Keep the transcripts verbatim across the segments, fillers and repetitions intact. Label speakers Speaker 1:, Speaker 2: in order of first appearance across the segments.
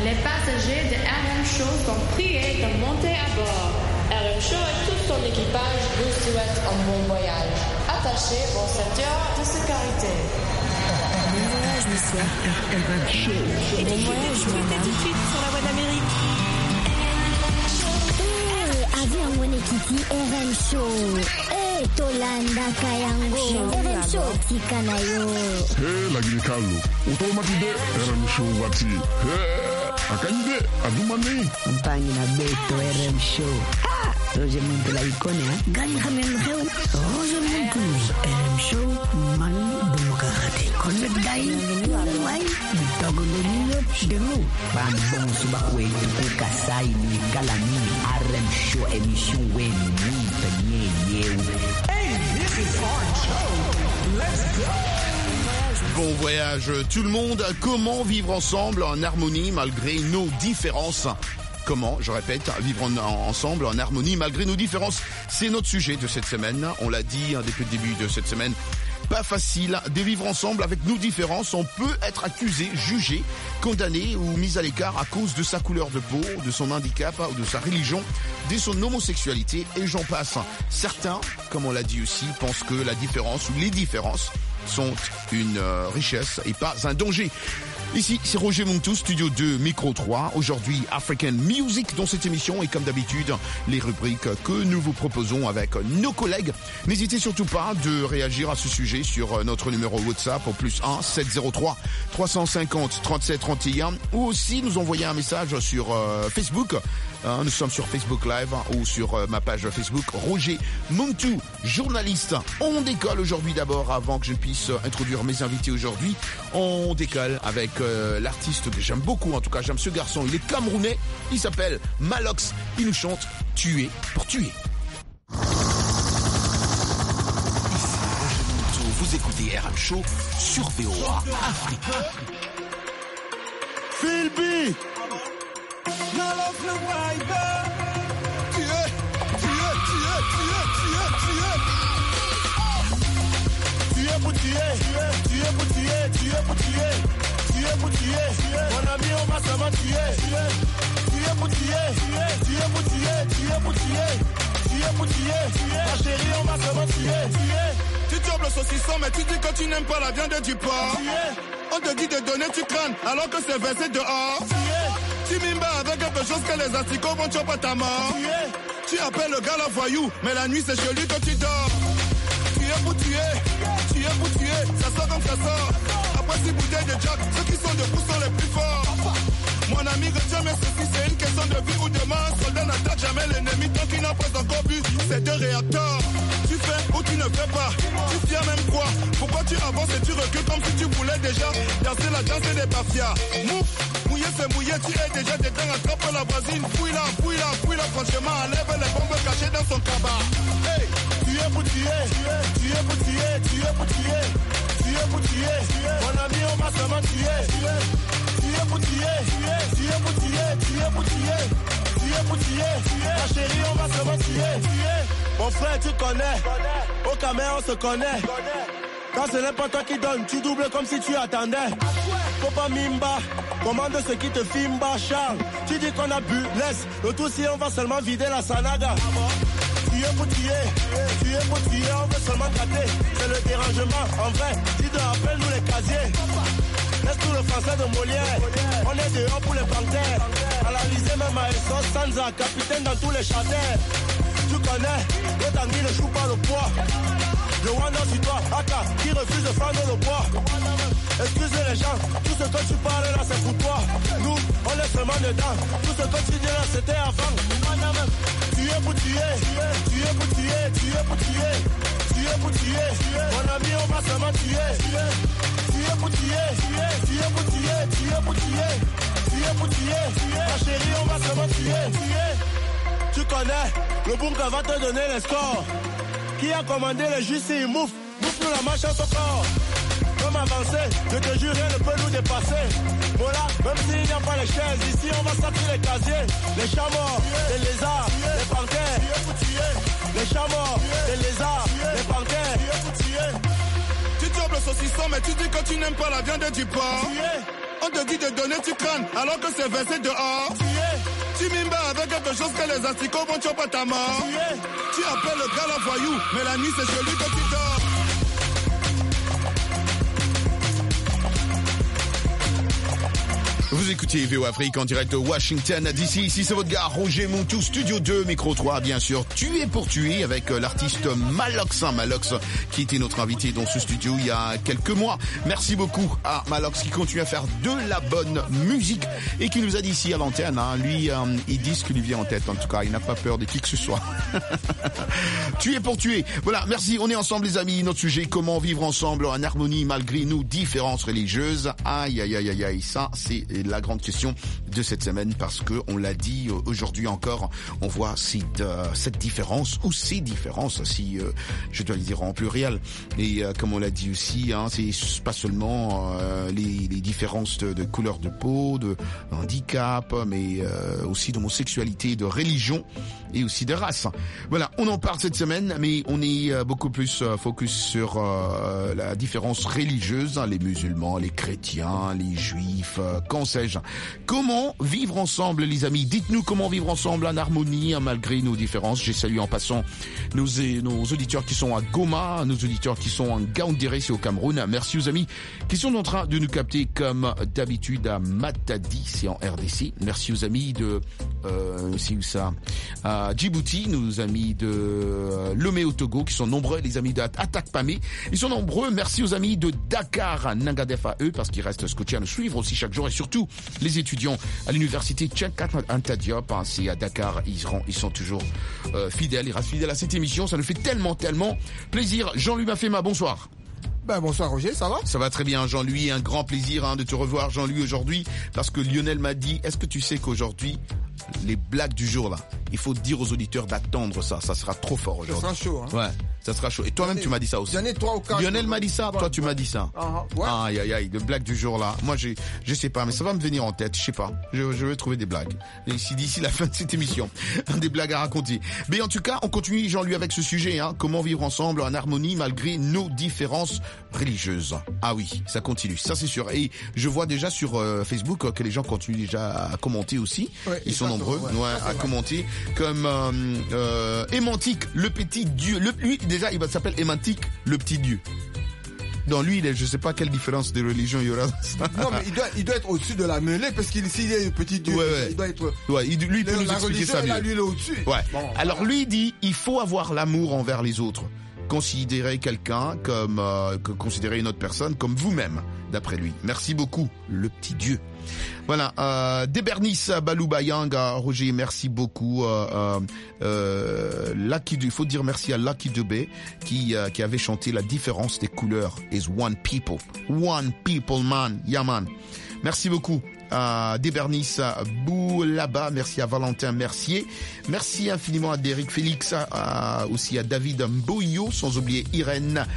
Speaker 1: Les passagers de R M Show sont priés de monter à bord. R M Show et tout son équipage vous souhaitent un bon voyage. Attachez vos ceintures de sécurité.
Speaker 2: Bon voyage, monsieur.
Speaker 3: R M Show.
Speaker 2: Bon voyage, madame.
Speaker 4: Tout de suite sur la voie d'Amérique.
Speaker 5: Eh, avion wene kiti R M Show. Eh, tolanda kayango. R M Show tika na yo.
Speaker 3: Hey, lagi kalo. Utomatide R M Show wati. Hey. Akande, adumani.
Speaker 6: Mpangi na beto R M Show. Ah, Roger Monte la icone, hein?
Speaker 5: Gani khamem kheu. Roger Monte.
Speaker 6: R M Show, man demokrati. Connect dai. Wai, bitogo lenino demu. Bambon suba kwetu kukasai ni kalami. R M Show émission wen ni penye yeu.
Speaker 7: Hey, this is R M Show. Let's go.
Speaker 8: Bon voyage tout le monde. Comment vivre ensemble en harmonie malgré nos différences? Comment, je répète, vivre en, en, ensemble en harmonie malgré nos différences? C'est notre sujet de cette semaine. On l'a dit hein, depuis le début de cette semaine. Pas facile de vivre ensemble avec nos différences. On peut être accusé, jugé, condamné ou mis à l'écart à cause de sa couleur de peau, de son handicap ou de sa religion, de son homosexualité et j'en passe. Certains, comme on l'a dit aussi, pensent que la différence ou les différences sont une euh, richesse et pas un danger. Ici, c'est Roger Montou, Studio deux, Micro trois. Aujourd'hui, African Music dans cette émission et comme d'habitude, les rubriques que nous vous proposons avec nos collègues. N'hésitez surtout pas de réagir à ce sujet sur notre numéro WhatsApp au plus un sept zéro trois trois cent cinquante trente-sept trente et un ou aussi nous envoyer un message sur euh, Facebook. Euh, nous sommes sur Facebook Live ou sur euh, ma page Facebook Roger Montou, journaliste. On décolle aujourd'hui d'abord avant que je puisse introduire mes invités aujourd'hui. On décolle avec euh, l'artiste que j'aime beaucoup, en tout cas j'aime ce garçon, il est camerounais, il s'appelle Malox, il nous chante Tuer pour tuer. Ici Roger Montou, vous écoutez R M Show sur V O A Afrique.
Speaker 7: Philby Malox le Wider. Tuer, tuer, tuer, tuer, tuer, tuer. Tuer pour tuer, tuer pour tuer, tuer pour tuer. Tuer pour tuer, mon ami on va seulement tuer. Tuer pour tuer, tuer pour tuer, tuer pour tuer. Tuer pour tuer, ma chérie on va seulement tuer. Tu chopes le saucisson mais tu dis que tu n'aimes pas la viande du porc. On te dit de donner tu cranes alors que c'est versé dehors. Tu m'imbats avec quelque chose que les asticots vont choper ta mort. Tu appelles le gars la voyou mais la nuit c'est chez lui que tu dors. Tuer pour tuer, tuer pour tuer, ça sort comme ça sort. Après six bouteilles de Jack, ceux qui sont debout sont les plus forts. Mon ami, retiens mes ceci, c'est une question de vie ou de mort. Soldat n'attaque jamais l'ennemi tant qu'il n'a pas encore vu ces deux réacteurs. Tu fais ou tu ne fais pas, tu tiens même quoi? Pourquoi tu avances et tu recules comme si tu voulais déjà danser la danse des mafias? Mouf, mouillé c'est mouillé, tu es déjà dedans, attrape la voisine. Fouille-la, fouille-la, fouille-la, franchement, enlève les bombes cachées dans son cabas. Hey, tu es pour tuer, tu es pour tuer, tu es pour tuer. Tuer pour tuer, mon ami on va seulement tuer. Tuer pour tuer, tuer pour tuer, tuer pour tuer. Tuer pour tuer, ma chérie on va seulement tuer. Mon frère tu connais, au caméra on se connaît. Quand ce n'est pas toi qui donne, tu doubles comme si tu attendais. Faut pas mimba, commande ce qui te fimba, Charles. Tu dis qu'on a bu, laisse, le tout si on va seulement vider la sanaga. Tuer pour tuer, tuer pour tuer, on veut seulement gratter. C'est le dérangement, en vrai, dis de rappel nous les casiers. Laisse tout le français de Molière, on est dehors pour les panthères. À l'Alizé même à Essos, Sanza, capitaine dans tous les châtains. Tu connais, le tanguy ne joue pas le poids. Le Wanda sur toi, Aka, qui refuse de prendre le bois. Excusez les gens, tout ce que tu parles là c'est pour toi. Nous, on est seulement dedans. Tout ce que tu dis là c'était avant. Tu es pour tuer, tu es pour tuer, tu es pour tuer. Tu es pour tuer, mon ami on va seulement tuer. Tu es pour tuer, tu es pour tuer, tu es pour tuer. Tu es pour tuer, ma chérie on va seulement tuer. Tu connais, le bunker va te donner les scores. Qui a commandé le jus s'il mouffe, mouffe nous la marche à son corps. Comme avancer, je te jure rien ne peut nous dépasser. Voilà, même s'il n'y a pas les chaises, ici on va sortir les casiers. Les chats morts, les lézards, les panthères. Les chats morts, les lézards, les panthères. Tu chopes le saucisson mais tu dis que tu n'aimes pas la viande du porc. On te dit de donner, tu crânes, alors que c'est versé dehors. Tu m'imbats avec quelque chose que les asticots vont choper ta mort. Tu appelles le gars la voyou, mais la nuit c'est celui que tu dors.
Speaker 8: Vous écoutez V O Afrique en direct de Washington D C. Ici c'est votre gars Roger Montou, Studio deux, micro trois bien sûr. Tué pour tuer avec l'artiste Malox, hein, Malox qui était notre invité dans ce studio il y a quelques mois. Merci beaucoup à Malox qui continue à faire de la bonne musique et qui nous a dit ici à l'antenne, hein, lui euh, il dit ce qui lui vient en tête en tout cas, il n'a pas peur de qui que ce soit. Tué pour tuer. Voilà, merci, on est ensemble les amis. Notre sujet, comment vivre ensemble en harmonie malgré nos différences religieuses. Aïe aïe aïe aïe aïe, ça c'est la grande question de cette semaine parce que on l'a dit aujourd'hui encore, on voit cette, euh, cette différence ou ces différences, si euh, je dois le dire en pluriel. Et euh, comme on l'a dit aussi, hein, c'est pas seulement euh, les, les différences de, de couleur de peau, de handicap, mais euh, aussi d'homosexualité, de religion et aussi de race. Voilà, on en parle cette semaine, mais on est euh, beaucoup plus euh, focus sur euh, la différence religieuse, hein, les musulmans, les chrétiens, les juifs, euh, quand sais-je. Comment vivre ensemble, les amis? Dites-nous comment vivre ensemble en harmonie, hein, malgré nos différences. J'ai salué en passant nos, nos auditeurs qui sont à Goma, nos auditeurs qui sont en Gaoundéré, c'est au Cameroun. Merci aux amis qui sont en train de nous capter comme d'habitude à Matadi, c'est en R D C. Merci aux amis de euh, c'est où ça, à Djibouti, nos amis de euh, Lomé au Togo qui sont nombreux, les amis d'Attaque Pamé, ils sont nombreux. Merci aux amis de Dakar, à Nangadef à eux, parce qu'ils restent scotchés à nous suivre aussi chaque jour, et surtout les étudiants à l'université Tchenkat Anta Diop, hein, c'est à Dakar, ils, seront, ils sont toujours euh, fidèles, ils restent fidèles à cette émission, ça nous fait tellement, tellement plaisir. Jean-Louis Mafema, bonsoir.
Speaker 4: Ben bonsoir Roger, ça va?
Speaker 8: Ça va très bien Jean-Louis, un grand plaisir hein, de te revoir Jean-Louis aujourd'hui, parce que Lionel m'a dit, est-ce que tu sais qu'aujourd'hui, les blagues du jour là, il faut dire aux auditeurs d'attendre ça, ça sera trop fort aujourd'hui.
Speaker 4: Ça sera chaud, hein.
Speaker 8: Ouais, ça sera chaud. Et toi-même tu m'as dit ça aussi.
Speaker 4: J'en ai trois ou quatre.
Speaker 8: Lionel m'a dit ça, toi tu m'as dit ça.
Speaker 4: Uh-huh. Ouais.
Speaker 8: Aïe aïe aïe, de blagues du jour là. Moi j'ai, je sais pas, mais ça va me venir en tête, je sais pas. Je, je vais trouver des blagues. D'ici, d'ici la fin de cette émission, des blagues à raconter. Mais en tout cas, on continue Jean-Louis avec ce sujet, hein. Comment vivre ensemble en harmonie malgré nos différences religieuses. Ah oui, ça continue, ça c'est sûr. Et je vois déjà sur euh, Facebook que les gens continuent déjà à commenter aussi.
Speaker 4: Ouais,
Speaker 8: ils sont nombreux, ouais, ouais, à commenter comme euh, euh, Émantique, le petit dieu. Le, lui déjà, il s'appelle Émantique, le petit dieu. Donc lui, il est, je sais pas quelle différence de religion il y aura.
Speaker 4: Non, mais il doit, il doit être au-dessus de la mêlée parce qu'il s'il est petit dieu,
Speaker 8: ouais, ouais.
Speaker 4: il doit être.
Speaker 8: Ouais, il, lui il peut
Speaker 4: le,
Speaker 8: nous expliquer ça mieux.
Speaker 4: Là, lui, il est au-dessus.
Speaker 8: Ouais.
Speaker 4: Bon,
Speaker 8: alors
Speaker 4: voilà.
Speaker 8: lui il dit, il faut avoir l'amour envers les autres. Considérer quelqu'un comme euh, que considérer une autre personne comme vous-même, d'après lui. Merci beaucoup, le petit dieu. Voilà, euh, Débernice Baloubayanga, Roger, merci beaucoup. Euh, euh, Lucky, il faut dire merci à Lucky Dubé qui euh, qui avait chanté La différence des couleurs is one people, one people man, yeah man. Merci beaucoup. à Débernice Boulaba, merci à Valentin Mercier, merci infiniment à Derek Félix, à, aussi à David Mboyo, sans oublier Irène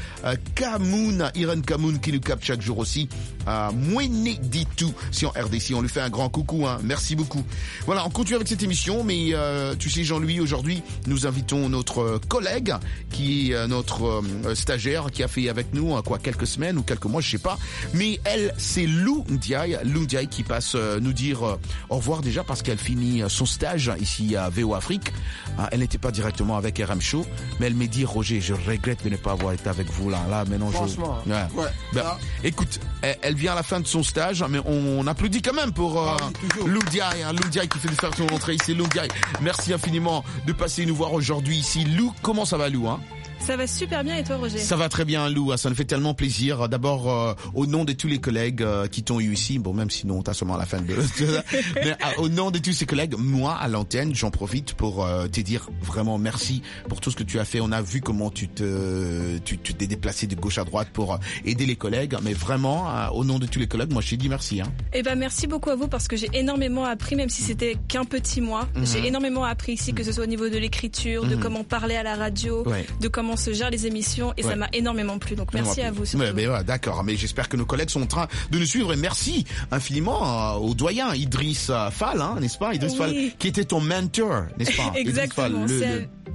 Speaker 8: Kamoun, Irène Kamoun qui nous capte chaque jour aussi, à Moueneditou, si en R D C, on lui fait un grand coucou, hein. Merci beaucoup. Voilà, on continue avec cette émission, mais euh, tu sais Jean-Louis, aujourd'hui nous invitons notre collègue qui est notre euh, stagiaire qui a fait avec nous euh, quoi quelques semaines ou quelques mois, je sais pas, mais elle c'est Lou Ndiaye, Lou Ndiaye qui passe euh, nous dire euh, au revoir déjà parce qu'elle finit euh, son stage ici à V O Afrique. Ah, elle n'était pas directement avec R M Show, mais elle m'a dit Roger, je regrette de ne pas avoir été avec vous là. Là maintenant
Speaker 4: franchement,
Speaker 8: je... ouais.
Speaker 4: Ouais,
Speaker 8: ben,
Speaker 4: là...
Speaker 8: écoute, elle, elle vient à la fin de son stage, mais on, on applaudit quand même pour euh,
Speaker 4: ah, oui,
Speaker 8: Lou Ndiaye, hein, Lou Ndiaye qui fait faire son entrée ici. Lou Ndiaye, merci infiniment de passer nous voir aujourd'hui ici. Lou, comment ça va Lou, hein?
Speaker 2: Ça va super bien et toi Roger?
Speaker 8: Ça va très bien Lou, ça nous fait tellement plaisir. D'abord euh, au nom de tous les collègues euh, qui t'ont eu ici, bon même sinon t'as seulement à la fin de, mais euh, au nom de tous ces collègues, moi à l'antenne, j'en profite pour euh, te dire vraiment merci pour tout ce que tu as fait. On a vu comment tu te tu, tu t'es déplacé de gauche à droite pour euh, aider les collègues, mais vraiment euh, au nom de tous les collègues, moi je t'ai dit merci. Hein.
Speaker 2: Eh ben merci beaucoup à vous parce que j'ai énormément appris, même si c'était qu'un petit mois. Mm-hmm. J'ai énormément appris ici, que ce soit au niveau de l'écriture, mm-hmm. de comment parler à la radio, ouais. de comment on se gère les émissions et ouais. ça m'a énormément plu. Donc merci à vous.
Speaker 8: Ouais, mais ouais, d'accord. Mais j'espère que nos collègues sont en train de nous suivre et merci infiniment euh, au doyen Idriss Fall, hein, n'est-ce pas, Idriss oui. Fall, qui était ton mentor, n'est-ce pas?
Speaker 2: Exactement.
Speaker 8: Fall, le,
Speaker 2: c'est,
Speaker 8: le...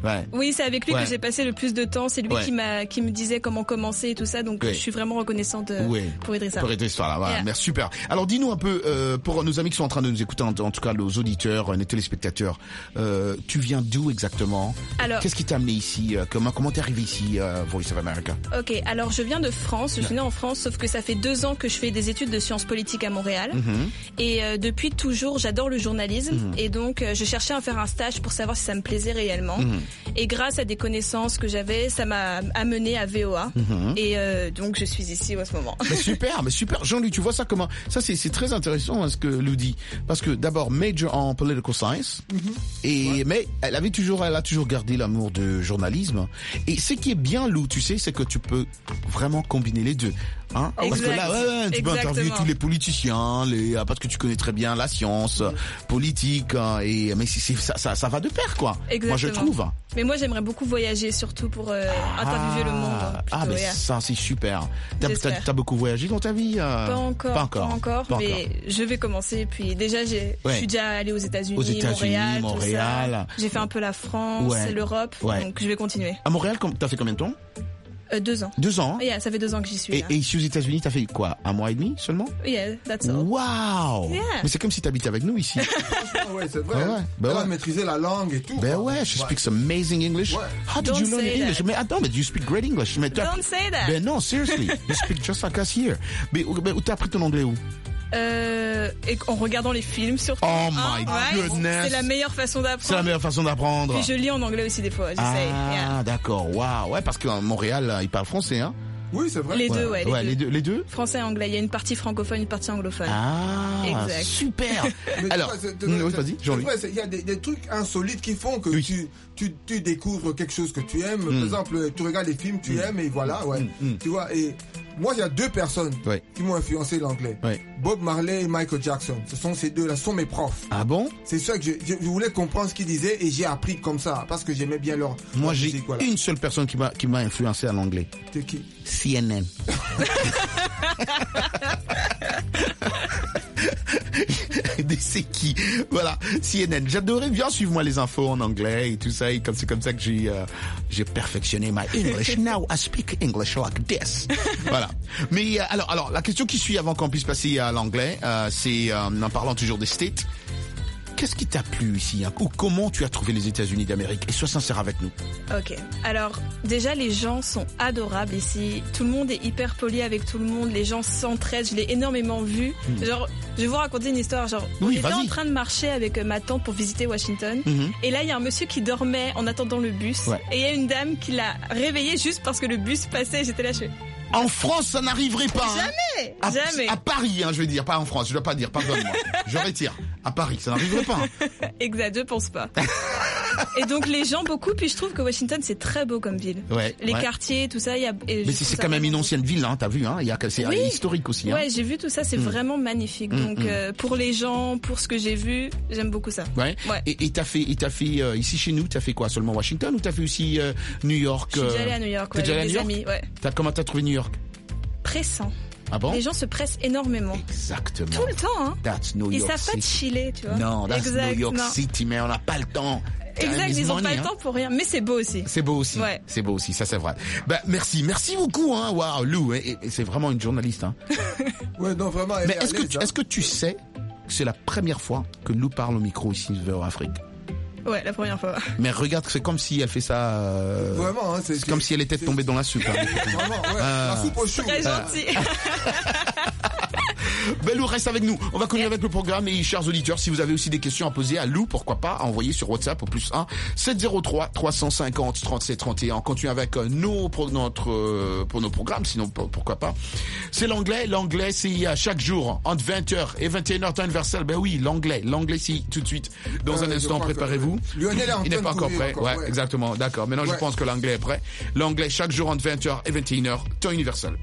Speaker 8: Ouais.
Speaker 2: Oui, c'est avec lui
Speaker 8: ouais.
Speaker 2: que j'ai passé le plus de temps. C'est lui
Speaker 8: ouais.
Speaker 2: qui m'a, qui me disait comment commencer et tout ça. Donc, ouais. je suis vraiment reconnaissante euh,
Speaker 8: ouais.
Speaker 2: pour Idrissa.
Speaker 8: Pour Idrissa, voilà. voilà.
Speaker 2: Yeah.
Speaker 8: Merci, super. Alors, dis-nous un peu, euh, pour nos amis qui sont en train de nous écouter, en, en tout cas, nos auditeurs, nos téléspectateurs, euh, tu viens d'où exactement? Alors, qu'est-ce qui t'a amené ici? Comment, comment t'es arrivé ici, euh, Voice of America?
Speaker 2: Ok, alors je viens de France. Je suis née en France, sauf que ça fait deux ans que je fais des études de sciences politiques à Montréal. Mm-hmm. Et euh, depuis toujours, j'adore le journalisme. Mm-hmm. Et donc, euh, je cherchais à faire un stage pour savoir si ça me plaisait réellement. Mm-hmm. Et grâce à des connaissances que j'avais, ça m'a amené à V O A. Mm-hmm. Et euh, donc, je suis ici en ce moment.
Speaker 8: Mais super, mais super. Jean-Louis, tu vois ça comment? Ça, c'est, c'est très intéressant hein, ce que Lou dit. Parce que d'abord, major en political science. Mm-hmm. Et, ouais. Mais elle avait toujours, elle a toujours gardé l'amour de journalisme. Et ce qui est bien, Lou, tu sais, c'est que tu peux vraiment combiner les deux. Hein? Parce que là, ouais, ouais, tu peux interviewer tous les politiciens, les, parce que tu connais très bien la science mmh. politique, hein, et mais c'est, c'est, ça, ça, ça va de pair, quoi.
Speaker 2: Exactement.
Speaker 8: Moi, je trouve.
Speaker 2: Mais moi, j'aimerais beaucoup voyager, surtout pour euh, ah, interviewer le monde. Plutôt,
Speaker 8: ah, mais
Speaker 2: yeah.
Speaker 8: ça, c'est super. T'as, t'as, t'as beaucoup voyagé dans ta vie euh...
Speaker 2: Pas encore.
Speaker 8: Pas encore.
Speaker 2: Pas encore. Pas mais encore. Je vais commencer. Puis déjà, j'ai, ouais. je suis déjà allée aux États-Unis, aux États-Unis Montréal. Montréal. J'ai fait un peu la France, ouais. l'Europe. Ouais. Donc, je vais continuer.
Speaker 8: À Montréal, t'as fait combien de temps?
Speaker 2: Euh, deux ans.
Speaker 8: Deux ans?
Speaker 2: Yeah, ça fait deux ans que j'y suis.
Speaker 8: Et,
Speaker 2: là.
Speaker 8: et ici aux États-Unis, t'as fait quoi? Un mois et demi seulement?
Speaker 2: Yeah, that's all.
Speaker 8: Wow!
Speaker 2: Yeah.
Speaker 8: Mais c'est comme si t'habitais avec nous ici.
Speaker 4: Ouais, c'est vrai.
Speaker 8: Ouais,
Speaker 4: ben
Speaker 8: ouais.
Speaker 4: Elle a maîtrisé la langue et tout.
Speaker 8: Ben ouais, she speaks amazing English.
Speaker 4: Ouais.
Speaker 8: How did
Speaker 2: Don't
Speaker 8: you learn English?
Speaker 2: That.
Speaker 8: Mais attends, mais you speak great English. Mais
Speaker 2: Don't say that.
Speaker 8: Ben non, seriously. You speak just like us here. Mais, mais où t'as appris ton anglais où?
Speaker 2: Euh, et en regardant les films surtout.
Speaker 8: Oh my
Speaker 2: hein,
Speaker 8: goodness.
Speaker 2: C'est la meilleure façon d'apprendre.
Speaker 8: C'est la meilleure façon d'apprendre.
Speaker 2: Puis je lis en anglais aussi des fois, j'essaye.
Speaker 8: Ah,
Speaker 2: yeah.
Speaker 8: d'accord, waouh. Ouais, parce qu'à Montréal, ils parlent français, hein.
Speaker 4: Oui, c'est vrai.
Speaker 2: Les
Speaker 8: ouais.
Speaker 2: deux, ouais. Les,
Speaker 8: ouais
Speaker 2: deux.
Speaker 8: Les, deux, les deux.
Speaker 2: Français et anglais. Il y a une partie francophone, une partie anglophone.
Speaker 8: Ah,
Speaker 2: exact.
Speaker 8: Super. Alors,
Speaker 4: vois, c'est,
Speaker 8: oui, vas-y, Jean-Louis.
Speaker 4: Il y a des, des trucs insolites qui font que oui. tu, tu, tu découvres quelque chose que tu aimes. Mm. Par exemple, tu regardes des films, tu mm. aimes et voilà, ouais. Mm. Tu vois, et moi, il y a deux personnes ouais. qui m'ont influencé l'anglais. Ouais. Bob Marley et Michael Jackson. Ce sont ces deux-là, ce sont mes profs.
Speaker 8: Ah bon?
Speaker 4: C'est ça que je, je, je voulais comprendre ce qu'ils disaient et j'ai appris comme ça parce que j'aimais bien leur.
Speaker 8: Moi,
Speaker 4: leur
Speaker 8: j'ai
Speaker 4: musique, voilà.
Speaker 8: une seule personne qui m'a, qui m'a influencé à l'anglais.
Speaker 4: C'est qui?
Speaker 8: C N N. C'est qui? Voilà, C N N. J'adorais bien suivre moi les infos en anglais et tout ça. Et comme c'est comme ça que j'ai euh, j'ai perfectionné my English. Now I speak English like this. Voilà. Mais euh, alors alors la question qui suit avant qu'on puisse passer à l'anglais, euh, c'est euh, en parlant toujours des States. Qu'est-ce qui t'a plu ici hein, ou comment tu as trouvé les États-Unis d'Amérique? Et sois sincère avec nous.
Speaker 2: Ok. Alors, déjà, les gens sont adorables ici. Tout le monde est hyper poli avec tout le monde. Les gens s'entraident. Je l'ai énormément vu. Mm. Genre, je vais vous raconter une histoire. Genre,
Speaker 8: oui,
Speaker 2: j'étais
Speaker 8: vas-y.
Speaker 2: en train de marcher avec ma tante pour visiter Washington. Mm-hmm. Et là, il y a un monsieur qui dormait en attendant le bus. Ouais. Et il y a une dame qui l'a réveillé juste parce que le bus passait. J'étais là, je...
Speaker 8: En France, ça n'arriverait pas.
Speaker 2: Jamais,
Speaker 8: hein. à,
Speaker 2: jamais.
Speaker 8: À Paris, hein, je veux dire, pas en France. Je dois pas dire, pardonne-moi. Je retire. À Paris, ça n'arriverait pas. Hein.
Speaker 2: Exact, je pense pas. Et donc les gens beaucoup, puis je trouve que Washington c'est très beau comme ville.
Speaker 8: Ouais.
Speaker 2: Les
Speaker 8: ouais.
Speaker 2: quartiers, tout ça, il y a.
Speaker 8: Mais c'est, c'est quand même une ancienne ville, hein. T'as vu, hein. Il y a, c'est
Speaker 2: oui.
Speaker 8: historique aussi. Hein.
Speaker 2: Ouais, j'ai vu tout ça, c'est mmh. vraiment magnifique. Mmh, donc mmh. Euh, pour les gens, pour ce que j'ai vu, j'aime beaucoup ça.
Speaker 8: Ouais. ouais. Et, et t'as fait, et t'as fait euh, ici chez nous, t'as fait quoi? Seulement Washington ou t'as fait aussi euh, New York?
Speaker 2: Je suis déjà allée à New York.
Speaker 8: T'es
Speaker 2: ouais,
Speaker 8: déjà
Speaker 2: avec
Speaker 8: allée à
Speaker 2: des
Speaker 8: New York?
Speaker 2: amis, ouais.
Speaker 8: T'as, comment t'as trouvé New York?
Speaker 2: Pressant.
Speaker 8: Ah bon?
Speaker 2: Les gens se pressent énormément.
Speaker 8: Exactement.
Speaker 2: Tout le temps, hein.
Speaker 8: That's New
Speaker 2: Ils
Speaker 8: York
Speaker 2: savent pas de chiller, tu vois.
Speaker 8: Non, that's
Speaker 2: exact,
Speaker 8: New York
Speaker 2: non.
Speaker 8: City, mais on n'a pas le temps.
Speaker 2: Exact, ils ont pas le temps pour rien, mais c'est beau aussi.
Speaker 8: C'est beau aussi.
Speaker 2: Ouais.
Speaker 8: C'est beau aussi, ça c'est vrai. Ben merci, merci beaucoup, hein. Waouh, Lou, et, et c'est vraiment une journaliste, hein.
Speaker 4: Ouais, non vraiment.
Speaker 8: Mais est-ce que tu, est-ce que tu sais que c'est la première fois que Lou parle au micro ici vers Afrique?
Speaker 2: Ouais, la première fois.
Speaker 8: Mais regarde, c'est comme si elle fait ça. Euh...
Speaker 4: Vraiment, hein, c'est,
Speaker 8: c'est, c'est comme si elle était
Speaker 4: c'est,
Speaker 8: tombée dans la soupe. Hein.
Speaker 4: Vraiment, ouais.
Speaker 8: Ah.
Speaker 4: La soupe au chou.
Speaker 2: Très gentil.
Speaker 8: Ben Lou, reste avec nous. On va continuer avec le programme et chers auditeurs, si vous avez aussi des questions à poser à Lou, pourquoi pas, à envoyer sur WhatsApp au plus un sept zéro trois trois cent cinquante trente-sept trente et un. On continue avec nos pour notre euh, pour nos programmes, sinon pourquoi pas. C'est l'anglais, l'anglais c'est à chaque jour entre vingt heures et vingt et une heures temps universel. Ben oui, l'anglais, l'anglais c'est tout de suite. Dans euh, un instant, préparez-vous.
Speaker 4: Que... Lionel est en
Speaker 8: Il n'est pas encore prêt. Encore, ouais, ouais, exactement. D'accord. Maintenant, ouais. Je pense que l'anglais est prêt. L'anglais chaque jour entre vingt heures et vingt et une heures temps universel.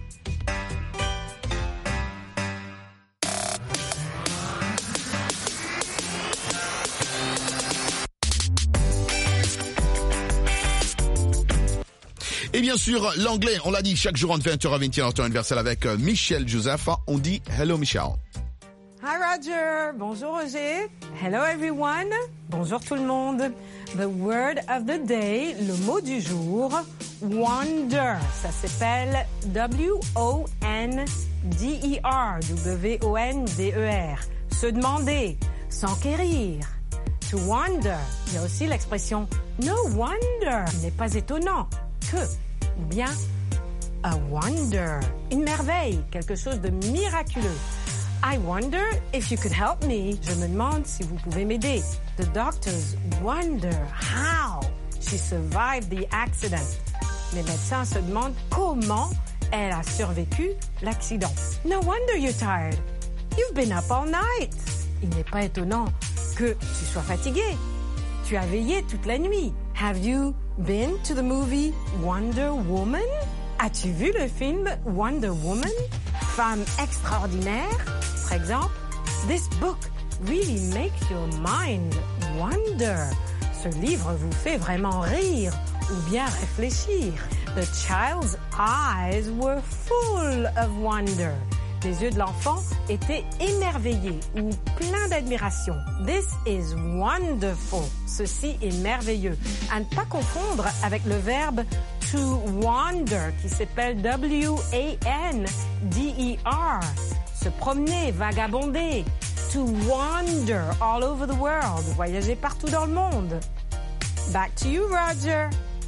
Speaker 8: Et bien sûr, l'anglais, on l'a dit, chaque jour entre vingt heures à vingt et une heures temps universel avec Michel Joseph. On dit hello Michel.
Speaker 9: Hi Roger, bonjour Roger. Hello everyone, bonjour tout le monde. The word of the day, le mot du jour, wonder. Ça s'appelle W O N D E R, W O N D E R. Se demander, s'enquérir. To wonder. Il y a aussi l'expression no wonder. Il n'est pas étonnant que, ou bien a wonder. Une merveille, quelque chose de miraculeux. I wonder if you could help me. Je me demande si vous pouvez m'aider. The doctors wonder how she survived the accident. Les médecins se demandent comment elle a survécu l'accident. No wonder you're tired. You've been up all night. Il n'est pas étonnant que tu sois fatigué. Tu as veillé toute la nuit. Have you been to the movie Wonder Woman? As-tu vu le film Wonder Woman? Femme extraordinaire, par exemple. This book really makes your mind wonder. Ce livre vous fait vraiment rire ou bien réfléchir. The child's eyes were full of wonder. Les yeux de l'enfant étaient émerveillés ou pleins d'admiration. This is wonderful. Ceci est merveilleux. À ne pas confondre avec le verbe to wander qui s'appelle W A N D E R. Se promener, vagabonder. To wander all over the world. Voyager partout dans le monde. Back to you, Roger.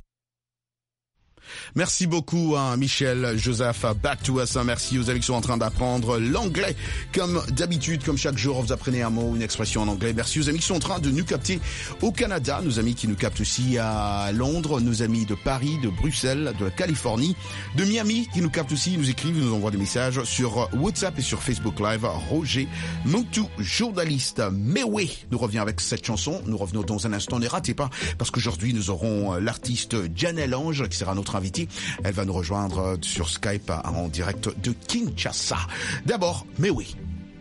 Speaker 8: Merci beaucoup, hein, Michel, Joseph, back to us. Merci aux amis qui sont en train d'apprendre l'anglais. Comme d'habitude, comme chaque jour, vous apprenez un mot, une expression en anglais. Merci aux amis qui sont en train de nous capter au Canada, nos amis qui nous captent aussi à Londres, nos amis de Paris, de Bruxelles, de la Californie, de Miami qui nous captent aussi, nous écrivent, nous envoient des messages sur WhatsApp et sur Facebook Live. Roger Moutou, journaliste. Mais oui, nous revenons avec cette chanson. Nous revenons dans un instant. Ne ratez pas, parce qu'aujourd'hui, nous aurons l'artiste Janelle Ange qui sera notre invitée. Elle va nous rejoindre sur Skype en direct de Kinshasa. D'abord, mais oui.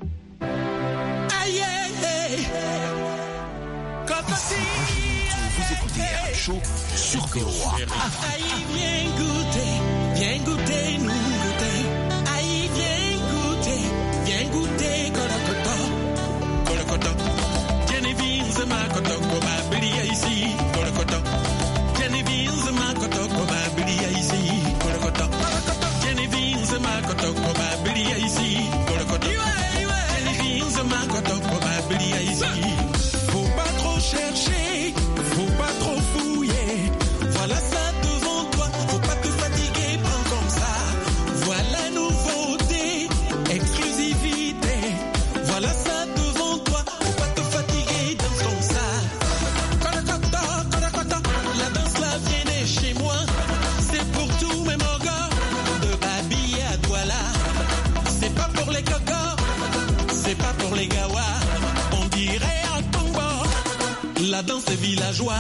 Speaker 8: Vous écoutez un show sur V O A.
Speaker 10: Viens goûter, viens goûter, nous goûter. Aïe, viens goûter, viens goûter, Colocoto, Colocoto. Geneviève, ma coto, Cobabilia ici, Colocoto. Geneviève, ma coto, Cobabilia ici, Colocoto. Geneviève, ma coto, Cobabilia ici, Colocoto. Geneviève, ma coto, Cobabilia ici. Faut pas trop chercher, faut pas trop fouiller. Voilà ça devant toi, faut pas te fatiguer, prends comme ça. Voilà nouveauté, exclusivité. Voilà ça devant toi, faut pas te fatiguer, danse comme ça. Colocoto, Colocoto, la danse là vient de chez moi. C'est pour tous mes morgans, de Babi à Douala. C'est pas pour les cocos, c'est pas pour les gawas. On dirait un tombeau, la danse est villageois.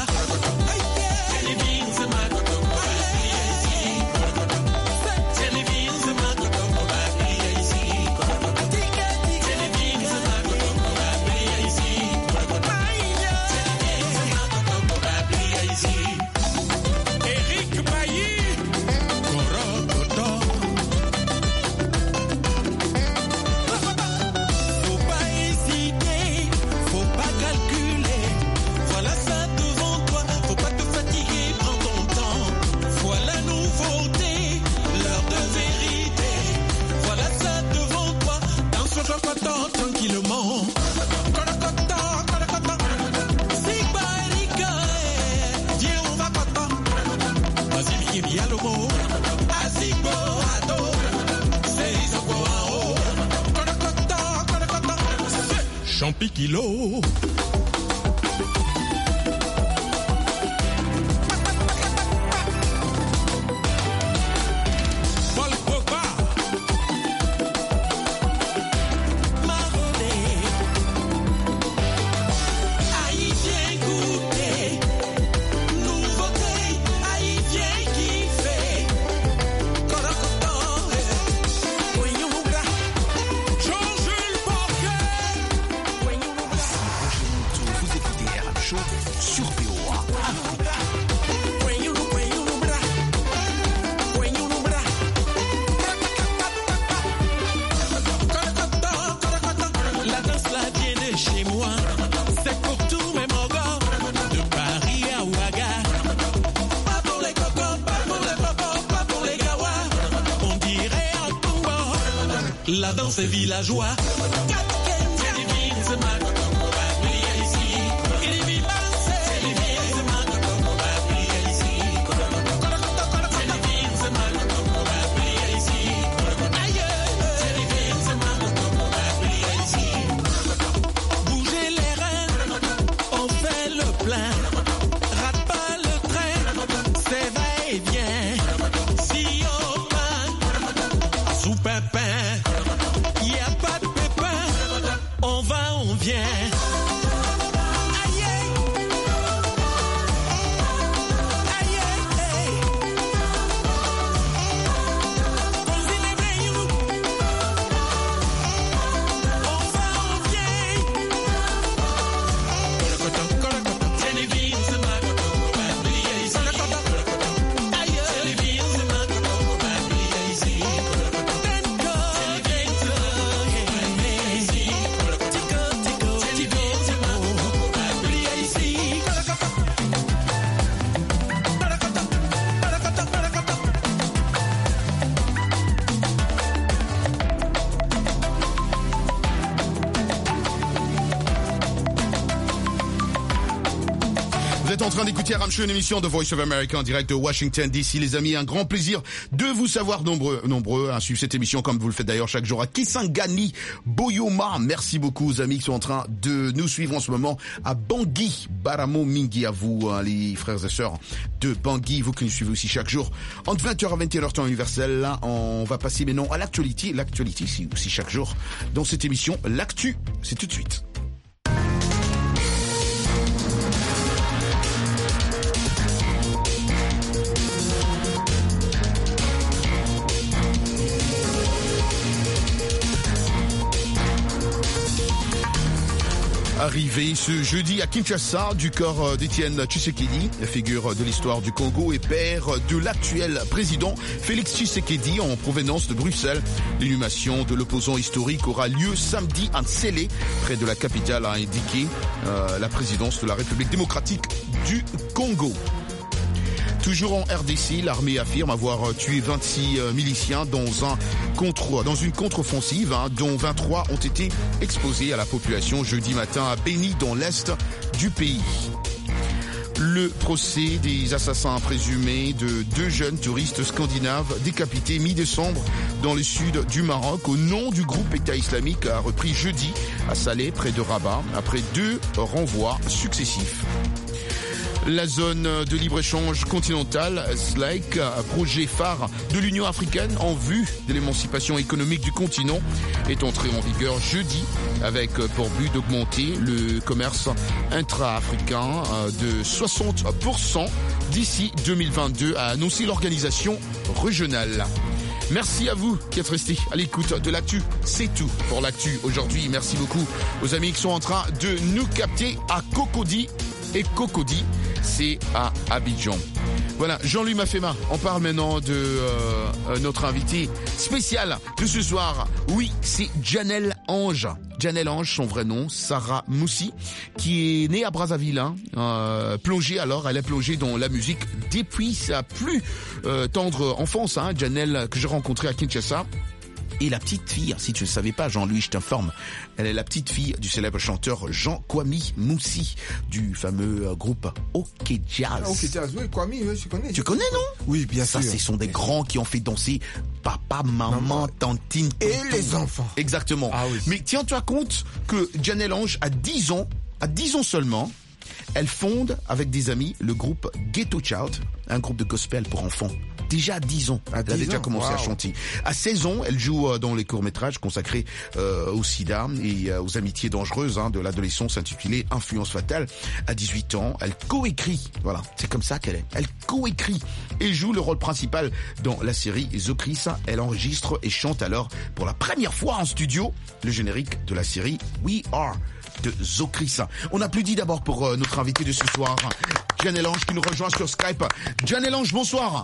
Speaker 10: Champi kilo. La va dans ces villageois.
Speaker 8: En train d'écouter Aram Show, une émission de Voice of America en direct de Washington D C. Les amis, un grand plaisir de vous savoir nombreux, nombreux à suivre cette émission comme vous le faites d'ailleurs chaque jour à Kisangani, Boyoma. Merci beaucoup aux amis qui sont en train de nous suivre en ce moment à Bangui, Baramo Mingi, à vous hein, les frères et sœurs de Bangui, vous qui nous suivez aussi chaque jour entre vingt heures à vingt et une heures temps universel. Là, on va passer maintenant à l'actualité. L'actualité, c'est aussi chaque jour dans cette émission. L'actu, c'est tout de suite. Arrivé ce jeudi à Kinshasa du corps d'Étienne Tshisekedi, figure de l'histoire du Congo et père de l'actuel président Félix Tshisekedi en provenance de Bruxelles. L'inhumation de l'opposant historique aura lieu samedi à Nsele, près de la capitale, a indiqué euh, la présidence de la République démocratique du Congo. Toujours en R D C, l'armée affirme avoir tué vingt-six miliciens dans un contre, dans une contre-offensive, hein, dont vingt-trois ont été exposés à la population jeudi matin à Beni, dans l'est du pays. Le procès des assassins présumés de deux jeunes touristes scandinaves décapités mi-décembre dans le sud du Maroc au nom du groupe État islamique a repris jeudi à Salé, près de Rabat, après deux renvois successifs. La zone de libre-échange continentale, S L A C, projet phare de l'Union africaine en vue de l'émancipation économique du continent, est entré en vigueur jeudi avec pour but d'augmenter le commerce intra-africain de soixante pour cent d'ici deux mille vingt-deux, a annoncé l'organisation régionale. Merci à vous qui êtes restés à l'écoute de l'actu. C'est tout pour l'actu aujourd'hui. Merci beaucoup aux amis qui sont en train de nous capter à Cocody. Et Cocody, c'est à Abidjan. Voilà, Jean-Louis Mafema, on parle maintenant de euh, notre invité spécial de ce soir. Oui, c'est Janelle Ange. Janelle Ange, son vrai nom, Sarah Moussi, qui est née à Brazzaville, hein, euh, plongée alors, elle est plongée dans la musique depuis sa plus euh, tendre enfance. Hein, Janelle, que j'ai rencontrée à Kinshasa. Et la petite fille, si tu ne savais pas, Jean-Louis, je t'informe, elle est la petite fille du célèbre chanteur Jean Kwame Moussi, du fameux groupe OK Jazz.
Speaker 4: OK Jazz, oui, Kwame, oui, je connais.
Speaker 8: Tu connais, non?
Speaker 4: Oui, bien
Speaker 8: Ça,
Speaker 4: sûr.
Speaker 8: Ça, ce sont des grands qui ont fait danser papa, maman, maman. tantine,
Speaker 4: et
Speaker 8: tonton.
Speaker 4: les enfants.
Speaker 8: Exactement.
Speaker 4: Ah oui.
Speaker 8: Mais tiens-toi compte que Janelle Ange, à dix ans, à dix ans seulement, elle fonde avec des amis le groupe Ghetto Child, un groupe de gospel pour enfants. Déjà à dix ans, elle avait déjà commencé wow. à chanter. À seize ans, elle joue dans les courts-métrages consacrés euh, au sida et euh, aux amitiés dangereuses hein, de l'adolescence intitulée Influence fatale. À dix-huit ans, elle coécrit, voilà, c'est comme ça qu'elle est. Elle coécrit et joue le rôle principal dans la série Zokris. Elle enregistre et chante alors pour la première fois en studio le générique de la série We Are de Zokris. On applaudit d'abord pour euh, notre invité de ce soir, Janelle Ange, qui nous rejoint sur Skype. Janelle Ange, bonsoir.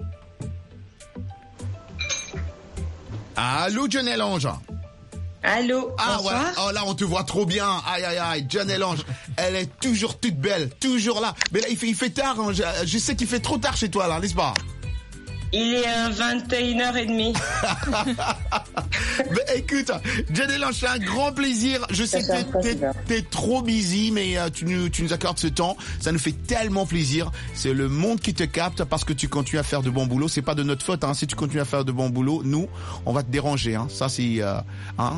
Speaker 8: Allô, Janelle Ange.
Speaker 11: Allô,
Speaker 8: ah
Speaker 11: bonsoir.
Speaker 8: Ouais, oh là on te voit trop bien. Aïe aïe aïe, Janelle Ange, elle est toujours toute belle, toujours là. Mais là il fait il fait tard, hein. je, je sais qu'il fait trop tard chez toi là, n'est-ce pas?
Speaker 11: Il est euh, vingt et une heures trente.
Speaker 8: Ben, écoute, Janelle Lange, c'est un grand plaisir. Je sais
Speaker 11: Ça,
Speaker 8: que t'es, t'es, t'es trop busy, mais euh, tu, nous, tu nous accordes ce temps. Ça nous fait tellement plaisir. C'est le monde qui te capte parce que tu continues à faire de bon boulot. C'est pas de notre faute, hein. Si tu continues à faire de bon boulot, nous, on va te déranger, hein. Ça, c'est, euh, hein.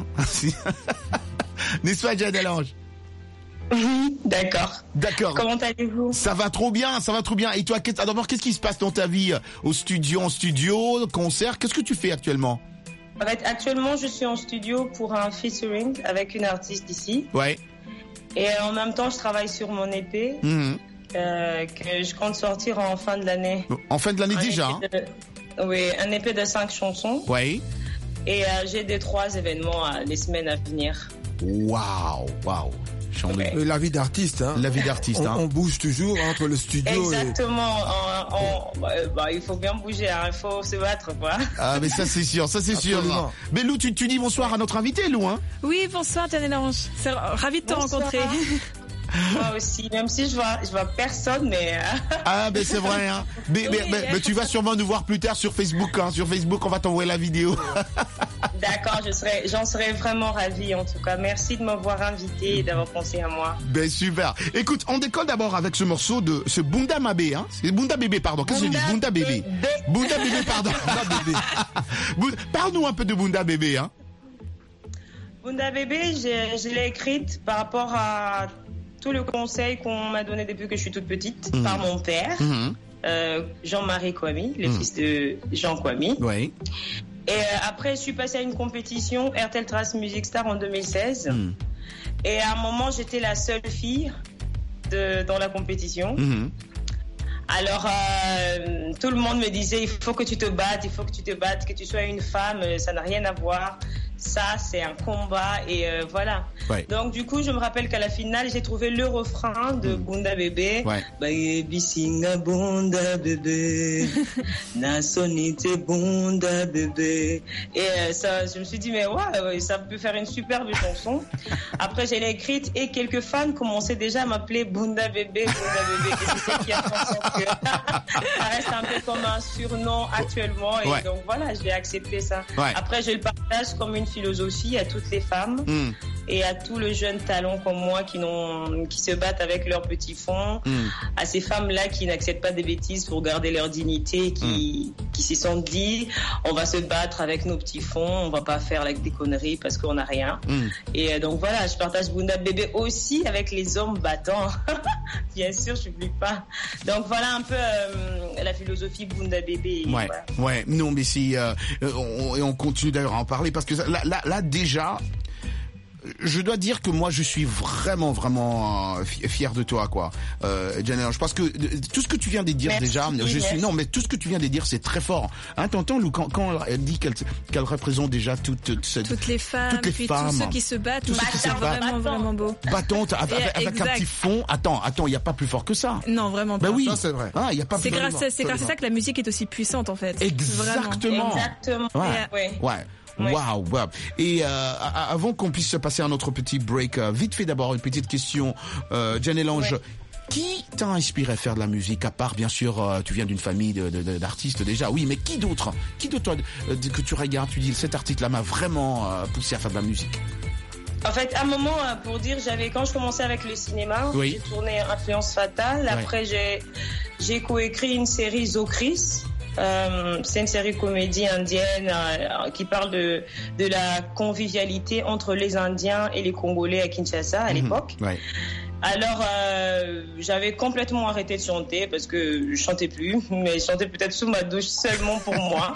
Speaker 8: N'est-ce pas, Janelle Lange?
Speaker 11: Oui, d'accord.
Speaker 8: D'accord.
Speaker 11: Comment allez-vous?
Speaker 8: Ça va trop bien, ça va trop bien. Et toi, qu'est- d'abord, qu'est-ce qui se passe dans ta vie? Au studio, en studio, concert? Qu'est-ce que tu fais actuellement?
Speaker 11: En fait, actuellement, je suis en studio pour un featuring avec une artiste ici.
Speaker 8: Ouais.
Speaker 11: Et en même temps, je travaille sur mon E P
Speaker 8: Mmh.
Speaker 11: euh, que je compte sortir en fin de l'année.
Speaker 8: En fin de l'année
Speaker 11: Un
Speaker 8: déjà, hein?
Speaker 11: E P de- Oui, un E P de cinq chansons.
Speaker 8: Ouais.
Speaker 11: Et euh, j'ai des trois événements euh, les semaines à venir.
Speaker 8: Waouh, waouh.
Speaker 11: Ouais.
Speaker 4: Euh, La vie d'artiste, hein.
Speaker 8: La vie d'artiste,
Speaker 4: on,
Speaker 8: hein.
Speaker 4: on bouge toujours entre le studio
Speaker 11: Exactement. On- on- bah, bah, il faut bien bouger, hein. Il faut se battre, quoi.
Speaker 8: Ah, mais ça c'est sûr, ça c'est sûr.
Speaker 4: Absolument.
Speaker 8: Mais Lou, tu, tu dis bonsoir à notre invité, Lou, hein?
Speaker 2: Oui, bonsoir Janelle Lange. C'est ravi de te
Speaker 11: Bonsoir.
Speaker 2: rencontrer.
Speaker 11: Moi aussi, même si je vois, je vois personne, mais. euh,
Speaker 8: Ah, mais c'est vrai, hein. Mais, mais,
Speaker 11: Oui.
Speaker 8: mais, mais tu vas sûrement nous voir plus tard sur Facebook, hein. Sur Facebook, on va t'envoyer la vidéo.
Speaker 11: D'accord, je serais, j'en serais vraiment ravie en tout cas. Merci de m'avoir invité et d'avoir pensé à moi.
Speaker 8: Ben, super. Écoute, on décolle d'abord avec ce morceau de, ce Bunda Mabé, hein. C'est Bunda Bébé, pardon. Qu'est-ce que je dis? Bunda Bébé. Bunda Bébé, pardon. Bunda- Parle-nous un peu de Bunda Bébé, hein.
Speaker 11: Bunda Bébé, je, je l'ai écrite par rapport à tout le conseil qu'on m'a donné depuis que je suis toute petite
Speaker 8: Mhm.
Speaker 11: par mon père,
Speaker 8: Mhm.
Speaker 11: euh, Jean-Marie Kwame, le
Speaker 8: Mhm.
Speaker 11: fils de Jean Kwame.
Speaker 8: Oui.
Speaker 11: Et euh, après, je suis passée à une compétition R T L Trace Music Star en deux mille seize.
Speaker 8: Mhm.
Speaker 11: Et à un moment, j'étais la seule fille de, dans la compétition.
Speaker 8: Mhm.
Speaker 11: Alors, euh, tout le monde me disait, il faut que tu te battes, il faut que tu te battes, que tu sois une femme, euh, ça n'a rien à voir. Ça, c'est un combat et euh, voilà.
Speaker 8: Ouais.
Speaker 11: Donc, du coup, je me rappelle qu'à la finale, j'ai trouvé le refrain de Bunda Bébé.
Speaker 8: Ouais.
Speaker 11: Baby singa Bunda Bébé, na sonite Bunda Bébé. Et euh, ça, je me suis dit, mais ouais, ça peut faire une superbe chanson. Après, je l'ai écrite et quelques fans commençaient déjà à m'appeler Bunda Bébé, Bunda Bébé. Et c'est ça qui a fait en sorte que ça reste un peu comme un surnom actuellement. Et
Speaker 8: Ouais.
Speaker 11: donc voilà, j'ai accepté ça.
Speaker 8: Ouais.
Speaker 11: Après, je le partage comme une philosophie à toutes les femmes
Speaker 8: Mm.
Speaker 11: et à tous les jeunes talents comme moi qui, n'ont, qui se battent avec leurs petits fonds,
Speaker 8: Mm.
Speaker 11: à ces femmes-là qui n'acceptent pas des bêtises pour garder leur dignité, qui, qui s'y sont dit on va se battre avec nos petits fonds, on va pas faire like, des conneries parce qu'on n'a rien.
Speaker 8: Mm.
Speaker 11: Et euh, donc voilà, je partage Bunda Bébé aussi avec les hommes battants. Bien sûr, je n'oublie pas. Donc voilà un peu euh, la philosophie Bunda Bébé. Et
Speaker 8: Ouais,
Speaker 11: voilà.
Speaker 8: ouais, non, mais si, euh, on, et on continue d'ailleurs à en parler parce que là, là, là déjà, je dois dire que moi je suis vraiment vraiment euh, fi- fier de toi, quoi, euh, Janelle. Je pense que euh, tout ce que tu viens de dire
Speaker 11: Merci,
Speaker 8: déjà, je suis
Speaker 11: merci.
Speaker 8: non, mais tout ce que tu viens de dire c'est très fort. Hein, t'entends Lou, quand, quand elle dit qu'elle qu'elle représente déjà toute toute cette
Speaker 2: Toutes les femmes,
Speaker 8: Toutes les
Speaker 2: puis
Speaker 8: femmes.
Speaker 2: tous ceux qui se battent,
Speaker 8: Tous
Speaker 2: tout
Speaker 8: ceux
Speaker 2: ça,
Speaker 8: qui
Speaker 2: c'est
Speaker 8: se battent.
Speaker 2: vraiment, vraiment beau.
Speaker 8: battante avec,
Speaker 2: Et-
Speaker 8: avec un
Speaker 2: exact.
Speaker 8: petit fond. Attends, attends, il y a pas plus fort que ça.
Speaker 2: Non, vraiment pas.
Speaker 8: Ben oui,
Speaker 4: Ça, c'est vrai.
Speaker 8: Ah, il y a pas
Speaker 2: C'est
Speaker 8: plus
Speaker 2: grâce, à- c'est grâce à ça que la musique est aussi puissante en fait.
Speaker 8: Exactement.
Speaker 11: Exactement.
Speaker 8: Ouais.
Speaker 11: Ouais.
Speaker 8: Ouais.
Speaker 11: Ouais.
Speaker 8: Waouh, waouh. Et euh, a- avant qu'on puisse passer à notre petit break, euh, vite fait d'abord une petite question, euh, Janelle Lange.
Speaker 11: Ouais.
Speaker 8: Qui t'a inspiré à faire de la musique, à part bien sûr, euh, tu viens d'une famille de, de, de- d'artistes déjà, oui, mais qui d'autre, qui d'autre euh, que tu regardes, tu dis cet artiste-là m'a vraiment euh, poussé à faire de la musique.
Speaker 11: En fait, à un moment, euh, pour dire, j'avais quand je commençais avec le cinéma,
Speaker 8: Oui.
Speaker 11: j'ai tourné Influence Fatale. Après, j'ai j'ai coécrit une série Zokris. Euh, c'est une série comédie indienne euh, qui parle de de la convivialité entre les Indiens et les Congolais à Kinshasa à l'époque.
Speaker 8: Mhm. Ouais.
Speaker 11: Alors, euh, j'avais complètement arrêté de chanter parce que je chantais plus, mais je chantais peut-être sous ma douche seulement pour moi.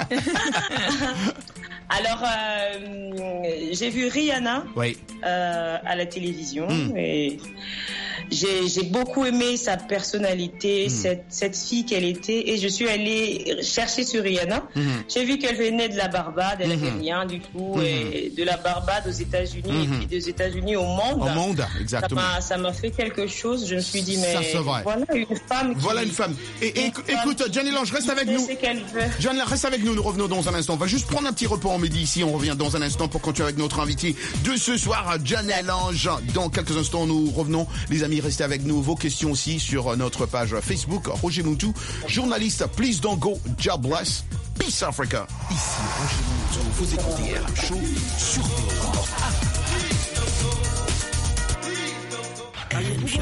Speaker 11: Alors, euh, j'ai vu Rihanna
Speaker 8: Oui.
Speaker 11: euh, à la télévision
Speaker 8: Mm.
Speaker 11: et j'ai j'ai beaucoup aimé sa personnalité,
Speaker 8: Mm.
Speaker 11: cette, cette fille qu'elle était, et je suis allée chercher sur Rihanna.
Speaker 8: Mhm.
Speaker 11: J'ai vu qu'elle venait de la Barbade, elle n'avait
Speaker 8: Mhm.
Speaker 11: rien du tout,
Speaker 8: Mhm.
Speaker 11: et de la Barbade aux États-Unis
Speaker 8: Mhm.
Speaker 11: et puis des États-Unis au monde.
Speaker 8: Au monde,
Speaker 11: Ça
Speaker 8: exactement.
Speaker 11: m'a, ça m'a fait quelque chose. Je me suis dit, mais
Speaker 8: Ça, c'est vrai.
Speaker 11: voilà une femme. Qui,
Speaker 8: Voilà une femme. Et, et
Speaker 11: une femme
Speaker 8: écoute, Janelle Lange, reste
Speaker 11: qui
Speaker 8: avec
Speaker 11: sait
Speaker 8: nous.
Speaker 11: ce qu'elle veut.
Speaker 8: Jeanne, reste avec nous, nous revenons dans un instant. On va juste prendre un petit repas en midi ici, on revient dans un instant pour continuer avec notre invité de ce soir, Janelle Lange. Dans quelques instants, nous revenons. Les amis, restez avec nous. Vos questions aussi sur notre page Facebook. Roger Moutou, journaliste, please don't go, job bless. Peace Africa.
Speaker 12: Ici Roger Monteau, vous écoutez R M Show sur V O A.
Speaker 13: É um dos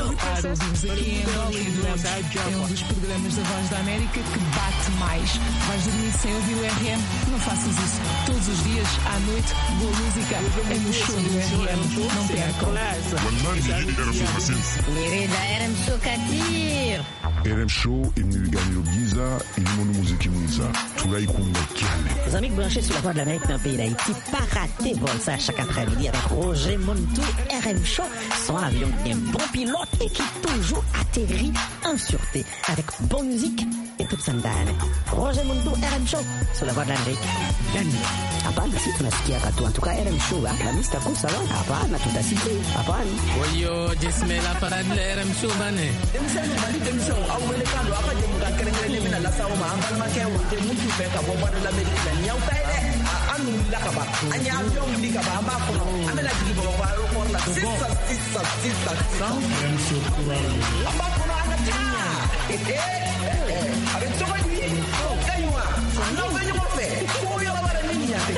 Speaker 13: programas da Voz da América que bate mais. Vais dormir sem ouvir o R M? Não faças isso. Todos os dias, à noite, boa música é no show do R M. Não percam.
Speaker 5: Mirida R M Show Kadir.
Speaker 3: R M Show imniganyiro byiza irimo n'umuziki mwiza turayikunda cyane.
Speaker 6: Les amis branchés sur la Voix de l'Amérique dans le pays d'Haïti, pas rater vol ça chaque après-midi avec Roger Monteau, R M Show, son avion bien bon pilote et qui toujours atterrit en sûreté avec bonne musique et toute sa ndani. Roger Monteau, R M Show sur la Voix de l'Amérique. Hapana, si tunasikia katu. En tout cas, R M Show, la mista kusa lo. Hapana, tutasikia. Hapana.
Speaker 14: Oyo, jesme la parade la R M Show bane.
Speaker 15: Emisano bali demisho au wele kando apa je muka kerengere mina la sawo ma ambal ma kewa te mutu fe ka bo badu la medina nyaw tay de anu la ka ba anya avion li ka ba amba ko amela digi bo ba ro ko la sisa sisa sisa sound R M Show amba ko na anga ta eh eh avec toi lui kaywa no venyo mo fe ko yo la bara ni ya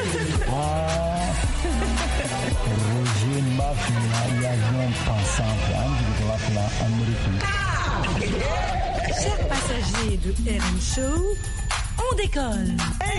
Speaker 16: Roger Mafia e avião passante onde de lá pela Amérique.
Speaker 17: Chers passagers de R M Show, on décolle.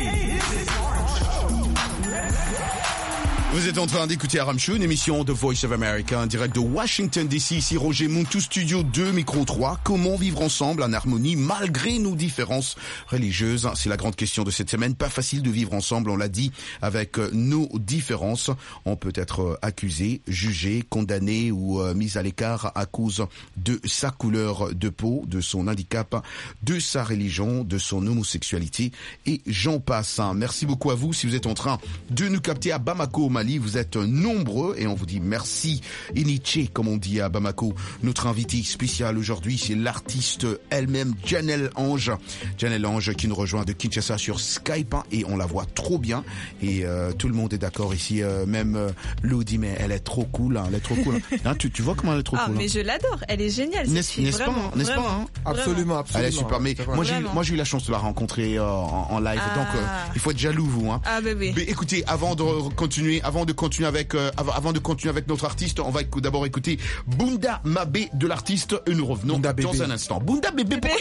Speaker 8: Vous êtes en train d'écouter R M Show, une émission de Voice of America, en direct de Washington D C. Ici Roger Monteau, studio deux, micro trois. Comment vivre ensemble en harmonie malgré nos différences religieuses? C'est la grande question de cette semaine. Pas facile de vivre ensemble, on l'a dit, avec nos différences. On peut être accusé, jugé, condamné ou euh, mis à l'écart à cause de sa couleur de peau, de son handicap, de sa religion, de son homosexualité et j'en passe. Merci beaucoup à vous si vous êtes en train de nous capter à Bamako, au Mali. Vous êtes nombreux et on vous dit merci. Iniché, comme on dit à Bamako. Notre invité spécial aujourd'hui, c'est l'artiste elle-même, Janelle Ange. Janelle Ange qui nous rejoint de Kinshasa sur Skype hein, et on la voit trop bien. Et euh, tout le monde est d'accord ici. Euh, même euh, Lou dit mais elle est trop cool. Hein, elle est trop cool. Hein, tu, tu vois comment elle est trop
Speaker 2: ah,
Speaker 8: cool.
Speaker 2: Ah mais
Speaker 8: hein.
Speaker 2: je l'adore. Elle est géniale.
Speaker 8: N'est-ce, n'est-ce pas, hein, n'est-ce pas hein
Speaker 4: Absolument, absolument.
Speaker 8: Elle est super. Mais moi j'ai, moi j'ai eu la chance de la rencontrer euh, en, en live.
Speaker 2: Ah.
Speaker 8: Donc euh, il faut être jaloux vous. Hein.
Speaker 2: Ah bébé.
Speaker 8: Mais écoutez, avant de continuer. Avant de continuer avec euh, avant de continuer avec notre artiste, on va d'abord écouter Bunda Mabé de l'artiste et nous revenons Bunda dans bébé. un instant. Bunda Bébé. bébé.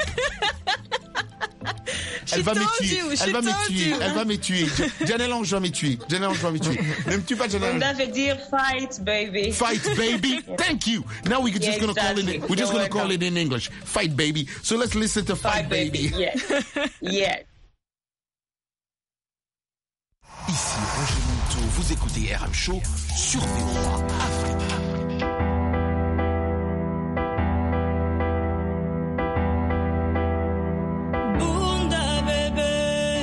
Speaker 8: Elle va me tuer, elle va me tuer, elle va me tuer. Janelle Ange va me tuer. Janelle Ange va me tuer. Ne me tue pas, Janelle.
Speaker 11: Bunda veut dire fight, baby.
Speaker 8: Fight, baby. Thank you. Now we're just yeah, gonna exactly. call it. We're just You're gonna welcome. call it in English. Fight, baby. So let's listen to Fight, fight baby.
Speaker 11: baby. Yeah. Yeah.
Speaker 12: Ici Roger Monteau, vous écoutez R M Show sur V O A Afrique.
Speaker 10: Bunda bébé,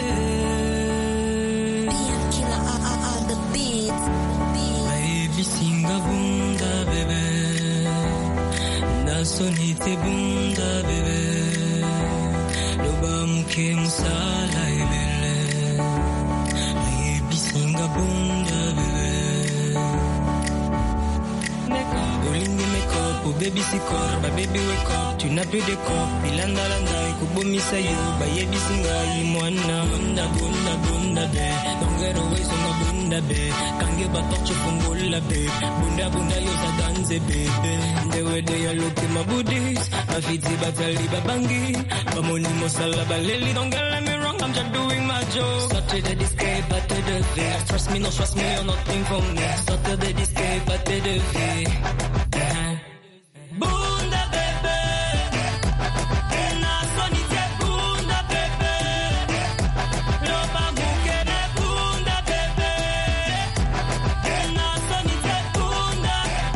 Speaker 5: Bien qu'il a a the beat.
Speaker 10: baby singa bunda bébé, nasonite bunda bébé, loba muke musala ibele. Singa bunda bébé, olingo make up, oh baby sikor, ba baby wake up, tu n'as plus de corps, bilanda landa, kubomisa yo, ba yebi singa imwana, bunda bunda bunda be, don't get away so no bunda be, kange batok chufungula be, bunda bunda yo sa dance baby, the way they are looking my booties, afiti batali babangi, bamoni mosala baleli, don't get let me wrong, I'm just doing my job. Saturday disque, batte de vie. Trust me, no trust me, you're nothing for me. Saturday disque, batte de vie. Uh-huh. Bunda bébé, na sonite bunda bébé. Loba mukene bunda bébé, na sonite bunda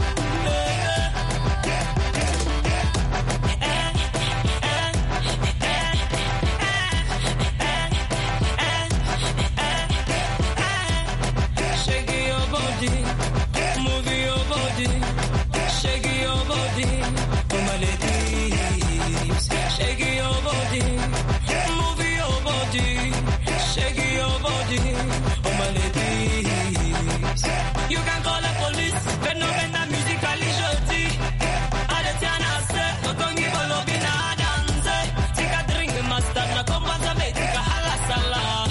Speaker 10: move your body, shake your body, come on ladies, shake your body, move your body, shake your body, come on ladies. You can call the police, phénomène musically jodi. Adetiana se, otongi bolo bina dance. Tika drink master na komba zabe, tika hala sala.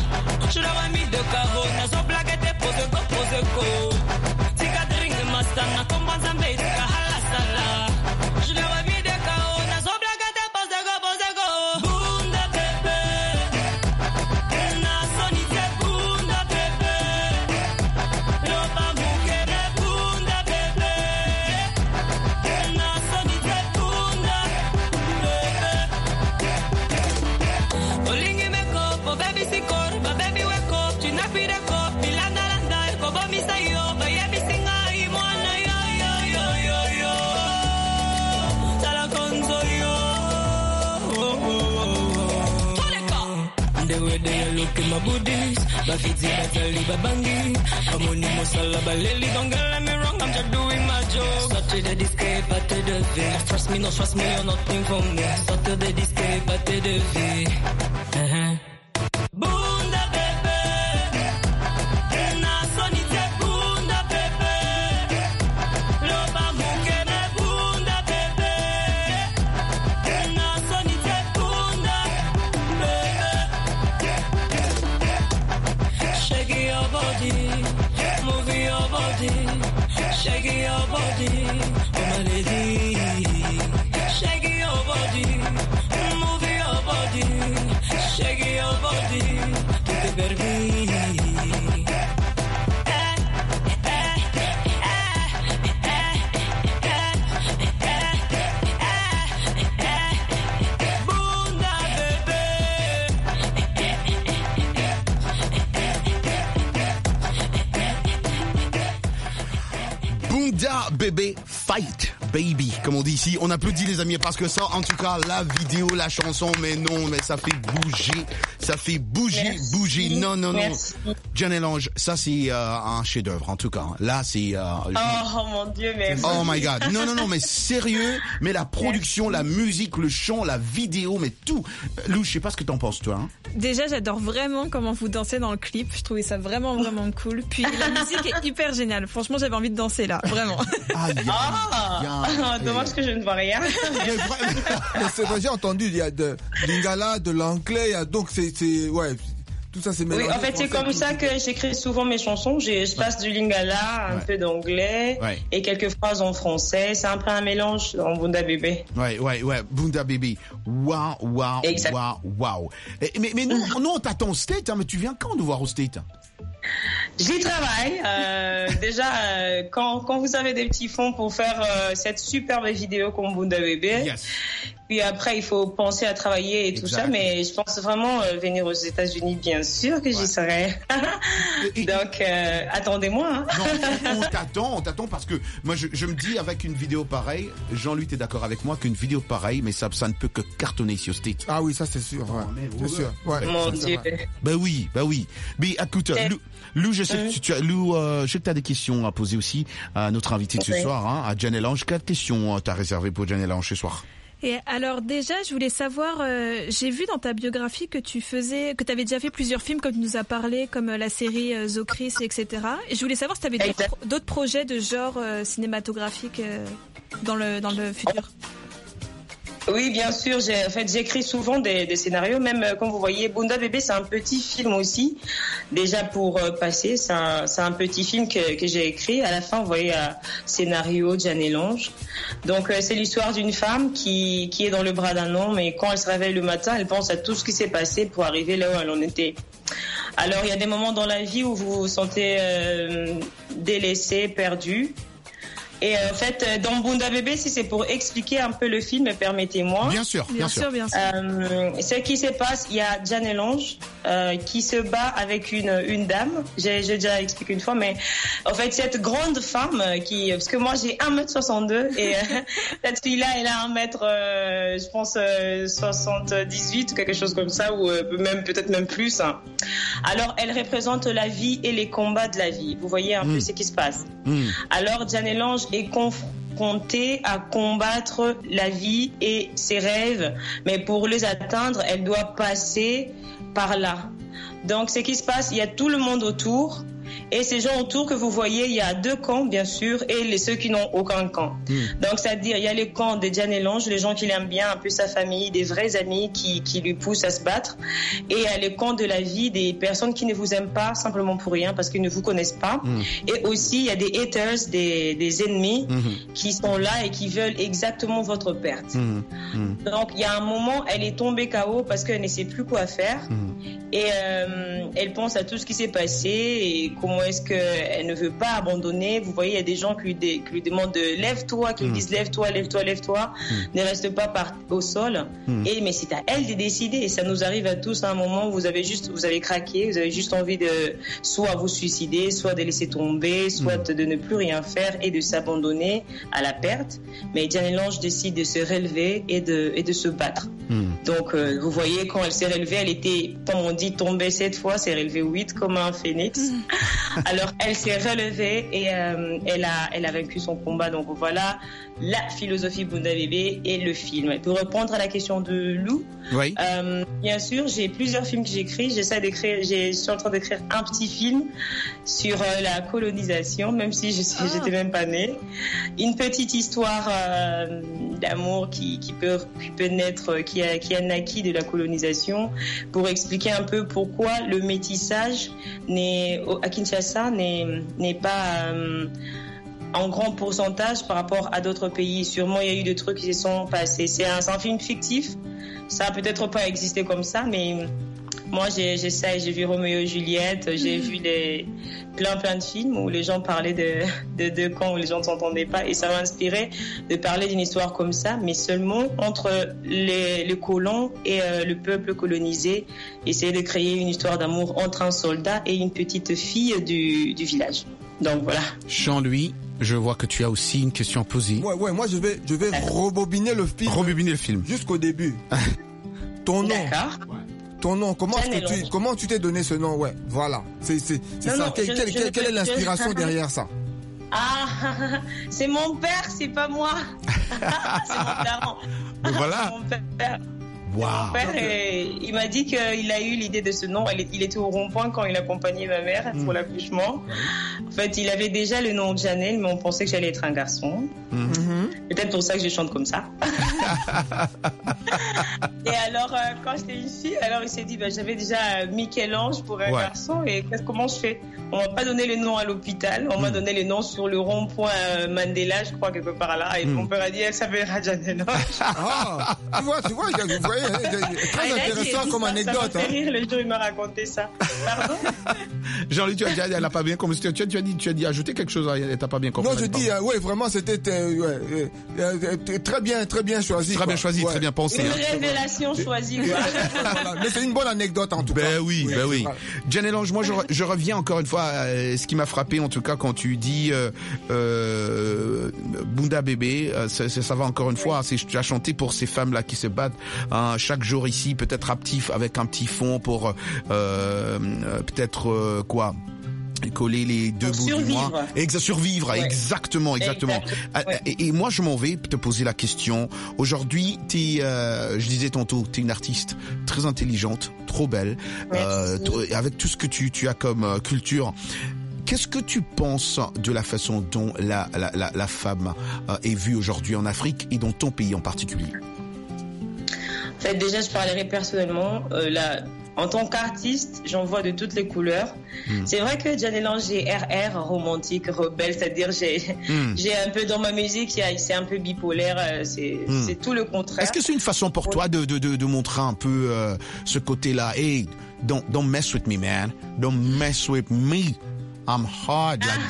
Speaker 14: I'm a Buddhist. Bafiti batali babangi. Amoni mosala baleli. Don't get me wrong, I'm just doing my job. Sortez de disque, battez de vie. Trust me, no trust me, you're nothing for me. Sortez de disque, battez de vie. Uh-huh. Bunda bébé. Na sonite bunda bébé. Loba muke me bunda bébé. Na sonite bunda bébé. Shake your body, move your body. Shake your body, oh my lady. Shake your body, move your body. Shake your body, tu te permets.
Speaker 8: Bunda bébé fight baby, comme on dit ici. On applaudit les amis parce que ça, en tout cas, la vidéo, la chanson, mais non, mais ça fait bouger, ça fait bouger, merci, bouger. Non, non, non.
Speaker 11: Merci.
Speaker 8: Diane Lange, ça c'est euh, un chef-d'œuvre en tout cas. Là, c'est. Euh,
Speaker 11: oh, oh mon Dieu, mais.
Speaker 8: Oh my God. Non, non, non, mais sérieux. Mais la production, merci. La musique, le chant, la vidéo, mais tout. Lou, je sais pas ce que t'en penses toi. Hein.
Speaker 2: Déjà, j'adore vraiment comment vous dansez dans le clip. Je trouvais ça vraiment, vraiment cool. Puis la musique est hyper géniale. Franchement, j'avais envie de danser là, vraiment.
Speaker 8: Ah, yeah,
Speaker 11: ah yeah. Dommage que je ne vois rien.
Speaker 4: C'est vrai, j'ai entendu, il y a de lingala, de l'anglais, il y a donc c'est, c'est ouais. Tout ça, c'est mélangé.
Speaker 11: Oui, en fait, c'est comme ça que j'écris souvent mes chansons. Je, je passe du lingala, un ouais. peu d'anglais ouais. et quelques phrases en français. C'est un peu un mélange en Bunda Bébé.
Speaker 8: Ouais, ouais, ouais. Bunda Bébé. Waouh, waouh, waouh, waouh. Mais, mais nous, nous, on t'attend au State, hein, mais tu viens quand nous voir au State?
Speaker 11: J'y travaille. Euh, déjà, euh, quand, quand vous avez des petits fonds pour faire euh, cette superbe vidéo comme Bunda Bébé, yes. Puis après, il faut penser à travailler et exact. Tout ça. Mais je pense vraiment euh, venir aux États-Unis, bien sûr que ouais. j'y serai. Donc, euh, attendez-moi. Hein.
Speaker 8: Non, on t'attend, on t'attend parce que moi, je, je me dis avec une vidéo pareille, Jean-Louis, t'es d'accord avec moi qu'une vidéo pareille, mais ça, ça ne peut que cartonner ici au State.
Speaker 4: Ah oui, ça c'est sûr. Ouais. Oh, c'est sûr. Ouais.
Speaker 11: Mon
Speaker 4: ça,
Speaker 11: Dieu.
Speaker 8: Bah oui, bah oui. Mais écoute, Lou, Lou, je sais que tu as, Lou, euh, je sais que t'as des questions à poser aussi à notre invité de ce oui. soir, hein, à Diane Lange. Quelles questions t'as réservées pour Diane Lange ce soir?
Speaker 2: Et alors déjà, je voulais savoir, euh, j'ai vu dans ta biographie que tu faisais, que tu avais déjà fait plusieurs films, comme tu nous as parlé, comme euh, la série euh, Zocris, et cetera. Et je voulais savoir si tu avais d'autres, d'autres projets de genre euh, cinématographique euh, dans le dans le futur.
Speaker 11: Oui, bien sûr. J'ai, en fait, j'écris souvent des, des scénarios. Même, comme vous voyez, Bunda Bébé, c'est un petit film aussi. Déjà pour euh, passer, c'est un, c'est un petit film que, que j'ai écrit. À la fin, vous voyez, euh, scénario Diane Lange. Donc, euh, c'est l'histoire d'une femme qui, qui est dans le bras d'un homme. Et quand elle se réveille le matin, elle pense à tout ce qui s'est passé pour arriver là où elle en était. Alors, il y a des moments dans la vie où vous vous sentez euh, délaissé, perdu. Et en fait, dans Bunda Bébé, si c'est pour expliquer un peu le film, permettez-moi.
Speaker 8: Bien sûr, bien, bien sûr. sûr.
Speaker 2: Bien sûr.
Speaker 11: Euh, ce qui se passe, il y a Diane Lange euh, qui se bat avec une une dame. J'ai, j'ai déjà expliqué une fois, mais en fait, cette grande femme qui, parce que moi j'ai un mètre soixante-deux et euh, cette fille-là, elle a un mètre, euh, je pense euh, soixante-dix-huit ou quelque chose comme ça, ou euh, même peut-être même plus. Hein. Alors, elle représente la vie et les combats de la vie. Vous voyez un mmh. peu ce qui se passe. Mmh. Alors, Diane Lange est confrontée à combattre la vie et ses rêves, mais pour les atteindre, elle doit passer par là. Donc, ce qui se passe, il y a tout le monde autour. Et ces gens autour que vous voyez, il y a deux camps, bien sûr, et les ceux qui n'ont aucun camp. Mmh. Donc, c'est-à-dire, il y a les camps de Diane Lange, les gens qui l'aiment bien, un peu sa famille, des vrais amis qui, qui lui poussent à se battre. Et il y a les camps de la vie, des personnes qui ne vous aiment pas simplement pour rien, parce qu'ils ne vous connaissent pas. Mmh. Et aussi, il y a des haters, des, des ennemis, mmh. qui sont là et qui veulent exactement votre perte. Mmh. Mmh. Donc, il y a un moment, elle est tombée K O parce qu'elle ne sait plus quoi faire. Mmh. Et euh, elle pense à tout ce qui s'est passé et comment est-ce qu'elle ne veut pas abandonner. Vous voyez, il y a des gens qui lui, dé, qui lui demandent de lève-toi, qui mmh. lui disent lève-toi, lève-toi, lève-toi, mmh. ne reste pas par, au sol. Mmh. Et mais c'est à elle de décider. Et ça nous arrive à tous à un moment où vous avez juste, vous avez craqué, vous avez juste envie de soit vous suicider, soit de laisser tomber, soit mmh. de ne plus rien faire et de s'abandonner à la perte. Mais Diane Lange décide de se relever et de, et de se battre. Mmh. Donc, euh, vous voyez, quand elle s'est relevée, elle était, comme on dit, tombée sept fois, s'est relevée huit comme un phénix. Alors, elle s'est relevée et euh, elle, a, elle a vaincu son combat. Donc, voilà la philosophie Bunda Bébé et le film. Pour répondre à la question de Lou,
Speaker 8: oui.
Speaker 11: euh, bien sûr, j'ai plusieurs films que j'écris. J'essaie d'écrire, je suis en train d'écrire un petit film sur euh, la colonisation, même si je suis, ah. j'étais même pas née. Une petite histoire euh, d'amour qui, qui, peut, qui peut naître, qui a, qui a naquis de la colonisation, pour expliquer un peu pourquoi le métissage n'est, à Kinshasa n'est, n'est pas euh, en grand pourcentage par rapport à d'autres pays. Sûrement, il y a eu des trucs qui se sont passés. C'est un, c'est un film fictif. Ça a peut-être pas existé comme ça, mais moi, j'ai, j'essaie. J'ai vu Roméo et Juliette. J'ai mmh. vu les, plein, plein de films où les gens parlaient de, de, de camps où les gens ne s'entendaient pas. Et ça m'a inspiré de parler d'une histoire comme ça, mais seulement entre les, les colons et euh, le peuple colonisé. Essayer de créer une histoire d'amour entre un soldat et une petite fille du, du village. Donc voilà.
Speaker 8: Jean-Louis, je vois que tu as aussi une question à poser.
Speaker 4: Ouais, ouais, moi je vais, je vais rebobiner le film.
Speaker 8: Rebobiner le film.
Speaker 4: Jusqu'au début. Ton nom.
Speaker 11: D'accord.
Speaker 4: Ton nom, comment est-ce que tu, comment tu t'es donné ce nom? Ouais, voilà. C'est, c'est, c'est non, ça. Non, quelle, je, quelle, je, quelle je, est l'inspiration je... derrière ça?
Speaker 11: Ah, c'est mon père, c'est pas moi. C'est mon parent.
Speaker 8: Voilà.
Speaker 11: C'est mon père.
Speaker 8: Wow.
Speaker 11: Mon père, et, il m'a dit qu'il a eu l'idée de ce nom. Il était au rond-point quand il accompagnait ma mère pour mmh. l'accouchement. En fait, il avait déjà le nom de Janelle, mais on pensait que j'allais être un garçon. Mmh. Peut-être pour ça que je chante comme ça. Et alors, euh, quand j'étais une fille, alors il s'est dit, bah, j'avais déjà Michel-Ange pour un ouais. garçon. Et comment je fais? On m'a pas donné le nom à l'hôpital. On mmh. m'a donné le nom sur le rond-point euh, Mandela, je crois, quelque part là. Et mmh. mon père a dit, elle s'appellera Janelle.
Speaker 4: Ah, tu vois, tu vois, vous voyez, très ah, intéressant comme
Speaker 11: ça,
Speaker 4: anecdote.
Speaker 11: Ça m'a fait rire, le jour il m'a raconté ça. Pardon?
Speaker 8: Jean-Louis, tu as dit, elle a pas bien compris. Tu as, tu as dit, tu as dit ajouter quelque chose, elle t'a pas bien compris.
Speaker 4: Non, je dis, euh, oui, vraiment, c'était euh, ouais, euh, très bien, très bien choisi.
Speaker 8: Très bien choisi, ouais. Très bien pensé.
Speaker 11: Une
Speaker 8: hein.
Speaker 11: révélation choisie.
Speaker 4: Voilà. Mais c'est une bonne anecdote en tout
Speaker 8: ben
Speaker 4: cas.
Speaker 8: Oui,
Speaker 4: oui,
Speaker 8: ben oui. Janelle Ange, moi je, je reviens encore une fois à ce qui m'a frappé en tout cas quand tu dis euh, euh, Bunda Bébé, ça, ça va encore une fois. C'est, tu as chanté pour ces femmes là qui se battent hein, chaque jour ici, peut-être à petit, avec un petit fond pour euh, peut-être euh, quoi. Coller les deux
Speaker 11: pour
Speaker 8: bouts
Speaker 11: survivre.
Speaker 8: du mois. Exa- survivre, ouais. exactement, exactement.
Speaker 11: Exact. Ouais.
Speaker 8: Et, et moi, je m'en vais te poser la question. Aujourd'hui, t'es, euh, je disais tantôt, t'es une artiste très intelligente, trop belle, euh, t- avec tout ce que tu, tu as comme euh, culture. Qu'est-ce que tu penses de la façon dont la, la, la, la femme euh, est vue aujourd'hui en Afrique et dans ton pays en particulier?
Speaker 11: En fait, déjà, je parlerai personnellement. Euh, la En tant qu'artiste, j'en vois de toutes les couleurs. Mm. C'est vrai que Janelle Ange, j'ai R R, romantique, rebelle, c'est-à-dire j'ai, mm. j'ai un peu dans ma musique, c'est un peu bipolaire, c'est, mm. c'est tout le contraire.
Speaker 8: Est-ce que c'est une façon pour toi de, de, de, de montrer un peu euh, ce côté-là? Hey, don't, don't mess with me, man. Don't mess with me. I'm hard like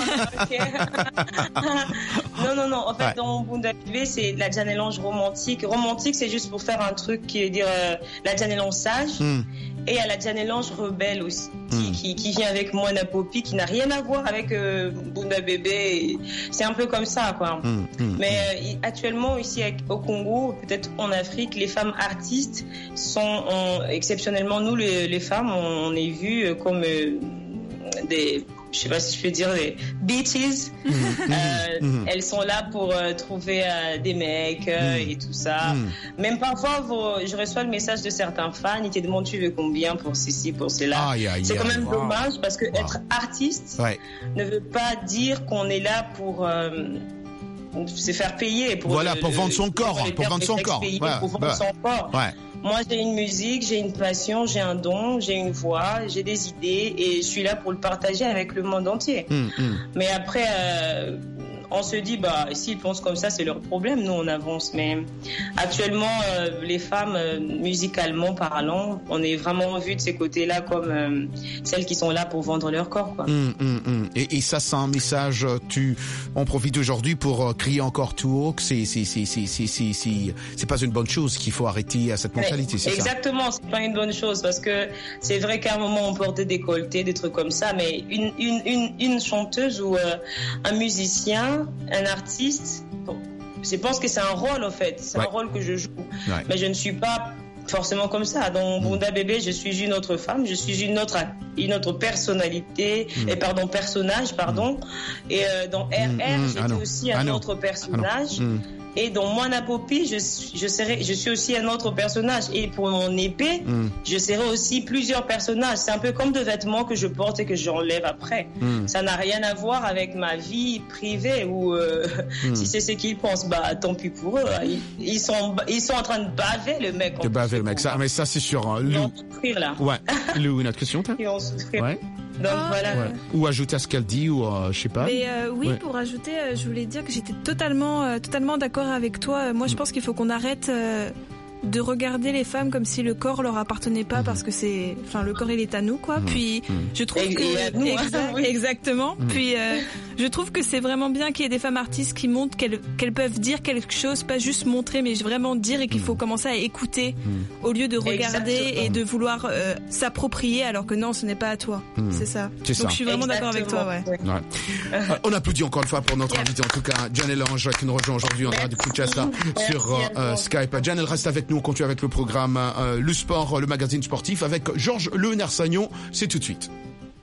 Speaker 8: that.
Speaker 11: non, non, non. En fait,
Speaker 8: ouais.
Speaker 11: dans Bunda Bébé, c'est la Janelle Ange romantique. Romantique, c'est juste pour faire un truc qui est dire euh, la Janelle Ange sage. Mm. Et il y a la Janelle Ange rebelle aussi, mm. qui, qui vient avec Moana Poppy, qui n'a rien à voir avec euh, Bunda Bébé. C'est un peu comme ça, quoi. Mm. Mm. Mais euh, actuellement, ici au Congo, peut-être en Afrique, les femmes artistes sont on, exceptionnellement, nous les, les femmes, on, on est vues comme euh, des, je sais pas si je peux dire des bitches. Mmh, euh, mmh. Elles sont là pour euh, trouver euh, des mecs euh, mmh. et tout ça. Mmh. Même parfois, vos, je reçois le message de certains fans, ils te demandent tu veux combien pour ceci, pour cela. Aïe, aïe, c'est quand même aïe, dommage wow. parce que wow. être artiste ouais. ne veut pas dire qu'on est là pour euh, se faire payer. Pour
Speaker 8: voilà,
Speaker 11: le,
Speaker 8: pour vendre son corps, pour, pour vendre son corps.
Speaker 11: Payer, ouais, pour vendre ouais. son corps. Ouais. Moi, j'ai une musique, j'ai une passion, j'ai un don, j'ai une voix, j'ai des idées et je suis là pour le partager avec le monde entier. Mmh, mmh. Mais après, euh, on se dit, bah, s'ils pensent comme ça, c'est leur problème. Nous, on avance. Mais actuellement, euh, les femmes, euh, musicalement parlant, on est vraiment vues de ces côtés-là comme euh, celles qui sont là pour vendre leur corps, quoi.
Speaker 8: Mmh, mmh, mmh. Et, et ça, c'est un message. Tu en profites aujourd'hui pour euh, crier encore tout haut que c'est c'est c'est c'est c'est c'est c'est c'est pas une bonne chose, qu'il faut arrêter à cette mentalité. C'est
Speaker 11: exactement, ça. C'est pas une bonne chose parce que c'est vrai qu'à un moment on porte des décolletés, des trucs comme ça, mais une une une une chanteuse ou euh, un musicien, un artiste, bon, je pense que c'est un rôle en fait, c'est ouais. un rôle que je joue, ouais. mais je ne suis pas forcément comme ça. Dans Bunda Bébé, je suis une autre femme, je suis une autre, une autre personnalité, mm. et pardon, personnage, pardon. Et euh, dans R R, mm, mm, j'étais ah aussi un ah autre personnage. Ah mm. Et dans Moana Poppy, je, je, serai, je suis aussi un autre personnage. Et pour mon épée, mm. je serai aussi plusieurs personnages. C'est un peu comme de vêtements que je porte et que j'enlève après. Mm. Ça n'a rien à voir avec ma vie privée ou euh, mm. si c'est ce qu'ils pensent, bah tant pis pour eux. Ils, ils, sont, ils sont en train de baver le mec.
Speaker 8: De baver le mec, ça, mais ça c'est sûr. Hein. Lou.
Speaker 11: Souffrir, là.
Speaker 8: Ouais. Lou, une autre question, toi?
Speaker 11: Ils vont souffrir.
Speaker 8: Ouais.
Speaker 11: Donc, ah, voilà.
Speaker 8: Ouais. Ou ajouter à ce qu'elle dit, ou euh, je sais pas.
Speaker 2: Mais euh, oui,
Speaker 8: ouais.
Speaker 2: pour ajouter, euh, je voulais dire que j'étais totalement, euh, totalement d'accord avec toi. Moi, je pense qu'il faut qu'on arrête euh, de regarder les femmes comme si le corps leur appartenait pas, mmh. parce que c'est, enfin, le corps il est à nous, quoi. Mmh. Puis, mmh. je trouve
Speaker 11: et,
Speaker 2: que
Speaker 11: et à nous,
Speaker 2: exact,
Speaker 11: hein, oui.
Speaker 2: exactement. Mmh. Puis, euh, je trouve que c'est vraiment bien qu'il y ait des femmes artistes qui montrent qu'elles, qu'elles peuvent dire quelque chose, pas juste montrer, mais vraiment dire, et qu'il faut commencer à écouter mmh. au lieu de regarder exactement. Et de vouloir euh, s'approprier, alors que non, ce n'est pas à toi. Mmh. C'est ça.
Speaker 8: C'est
Speaker 2: Donc,
Speaker 8: ça.
Speaker 2: je suis vraiment
Speaker 11: exactement.
Speaker 2: d'accord avec toi, ouais.
Speaker 8: ouais. euh, on applaudit encore une fois pour notre yeah. invité, en tout cas, Janelle Lange, qui nous rejoint aujourd'hui en radio Kinshasa sur euh, Skype. Janelle, reste avec nous, on continue avec le programme. Euh, le sport, le magazine sportif avec Georges Le Nersagnon. C'est tout de suite.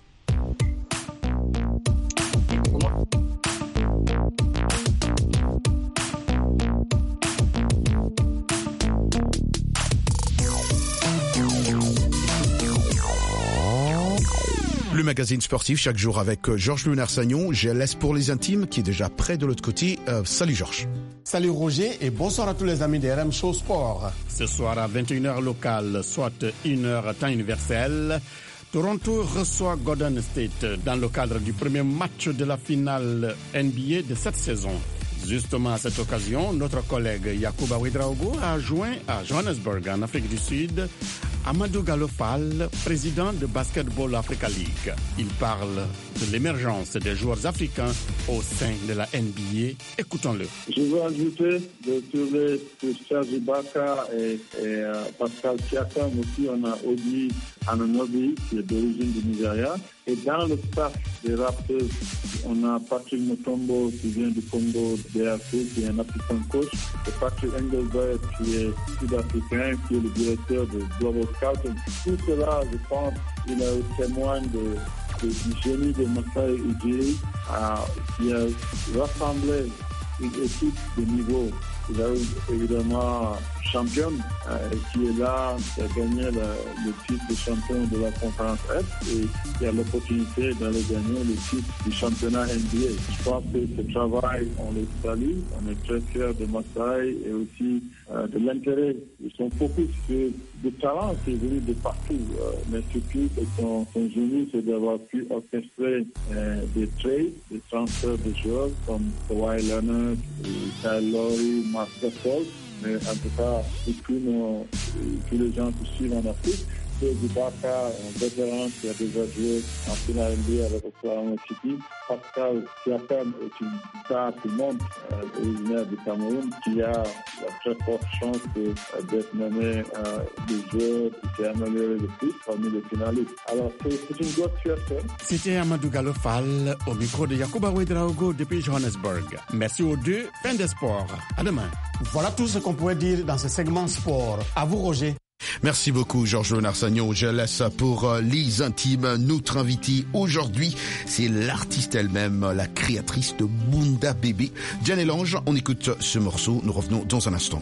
Speaker 8: Le magazine sportif chaque jour avec Georges Le Nersagnon. Je laisse pour les intimes qui est déjà près de l'autre côté. Euh, salut Georges.
Speaker 18: Salut Roger et bonsoir à tous les amis de R M Show Sport.
Speaker 19: Ce soir à vingt et une heures locale, soit une heure temps universel, Toronto reçoit Golden State dans le cadre du premier match de la finale N B A de cette saison. Justement, à cette occasion, notre collègue Yacouba Ouedraogo a joint à Johannesburg, en Afrique du Sud, Amadou Gallo Fall, président de Basketball Africa League. Il parle de l'émergence des joueurs africains au sein de la N B A. Écoutons-le.
Speaker 20: Je veux ajouter de trouver que Serge Ibaka et, et euh, Pascal Siakam aussi. On a Odi Anunoby qui est d'origine du Nigeria. Et dans le staff des Raptors, on a Patrick Mutombo qui vient du Congo D R C, qui est un assistant coach, et Patrick Engelbert qui est sud-africain, qui est le directeur de Global Scouting. Tout cela, je pense, il est au témoin de, de, du génie de Masai Ujiri, euh, qui a rassemblé une équipe de niveau. Il a eu évidemment championne euh, qui est là, qui a gagné le, le titre de champion de la conférence Est et qui a l'opportunité d'aller gagner le titre du championnat N B A. Je pense que ce travail, on le salue, on est très fiers de Masai et aussi euh, de l'intérêt de son focus sur le talent qui est venu de partout, euh, mais surtout son, son génie, c'est d'avoir pu orchestrer euh, des trades, des transferts de joueurs comme Kawhi Leonard, Kyle Lowry, Marc Gasol. Mais en tout cas, tous, nos, tous les gens qui suivent en Afrique, c'est Ibaka, un vétéran qui a déjà joué en finale N B A avec Oklahoma City. Pascal Siakam est une star du monde, euh, originaire du Cameroun, qui a la très forte chance de, d'être nommé euh, le joueur qui s'est amélioré le plus parmi les finalistes. Alors, c'est, c'est une grosse fierté.
Speaker 19: C'était Amadou Gallo Fall au micro de Yacouba Ouedraogo depuis Johannesburg. Merci aux deux. Fin des sports. À demain.
Speaker 18: Voilà tout ce qu'on pourrait dire dans ce segment sport. À vous, Roger.
Speaker 8: Merci beaucoup, Georges Le Nersagnon. Je laisse pour les intimes notre invitée aujourd'hui. C'est l'artiste elle-même, la créatrice de Bunda Bébé. Janelle Lange, on écoute ce morceau. Nous revenons dans un instant.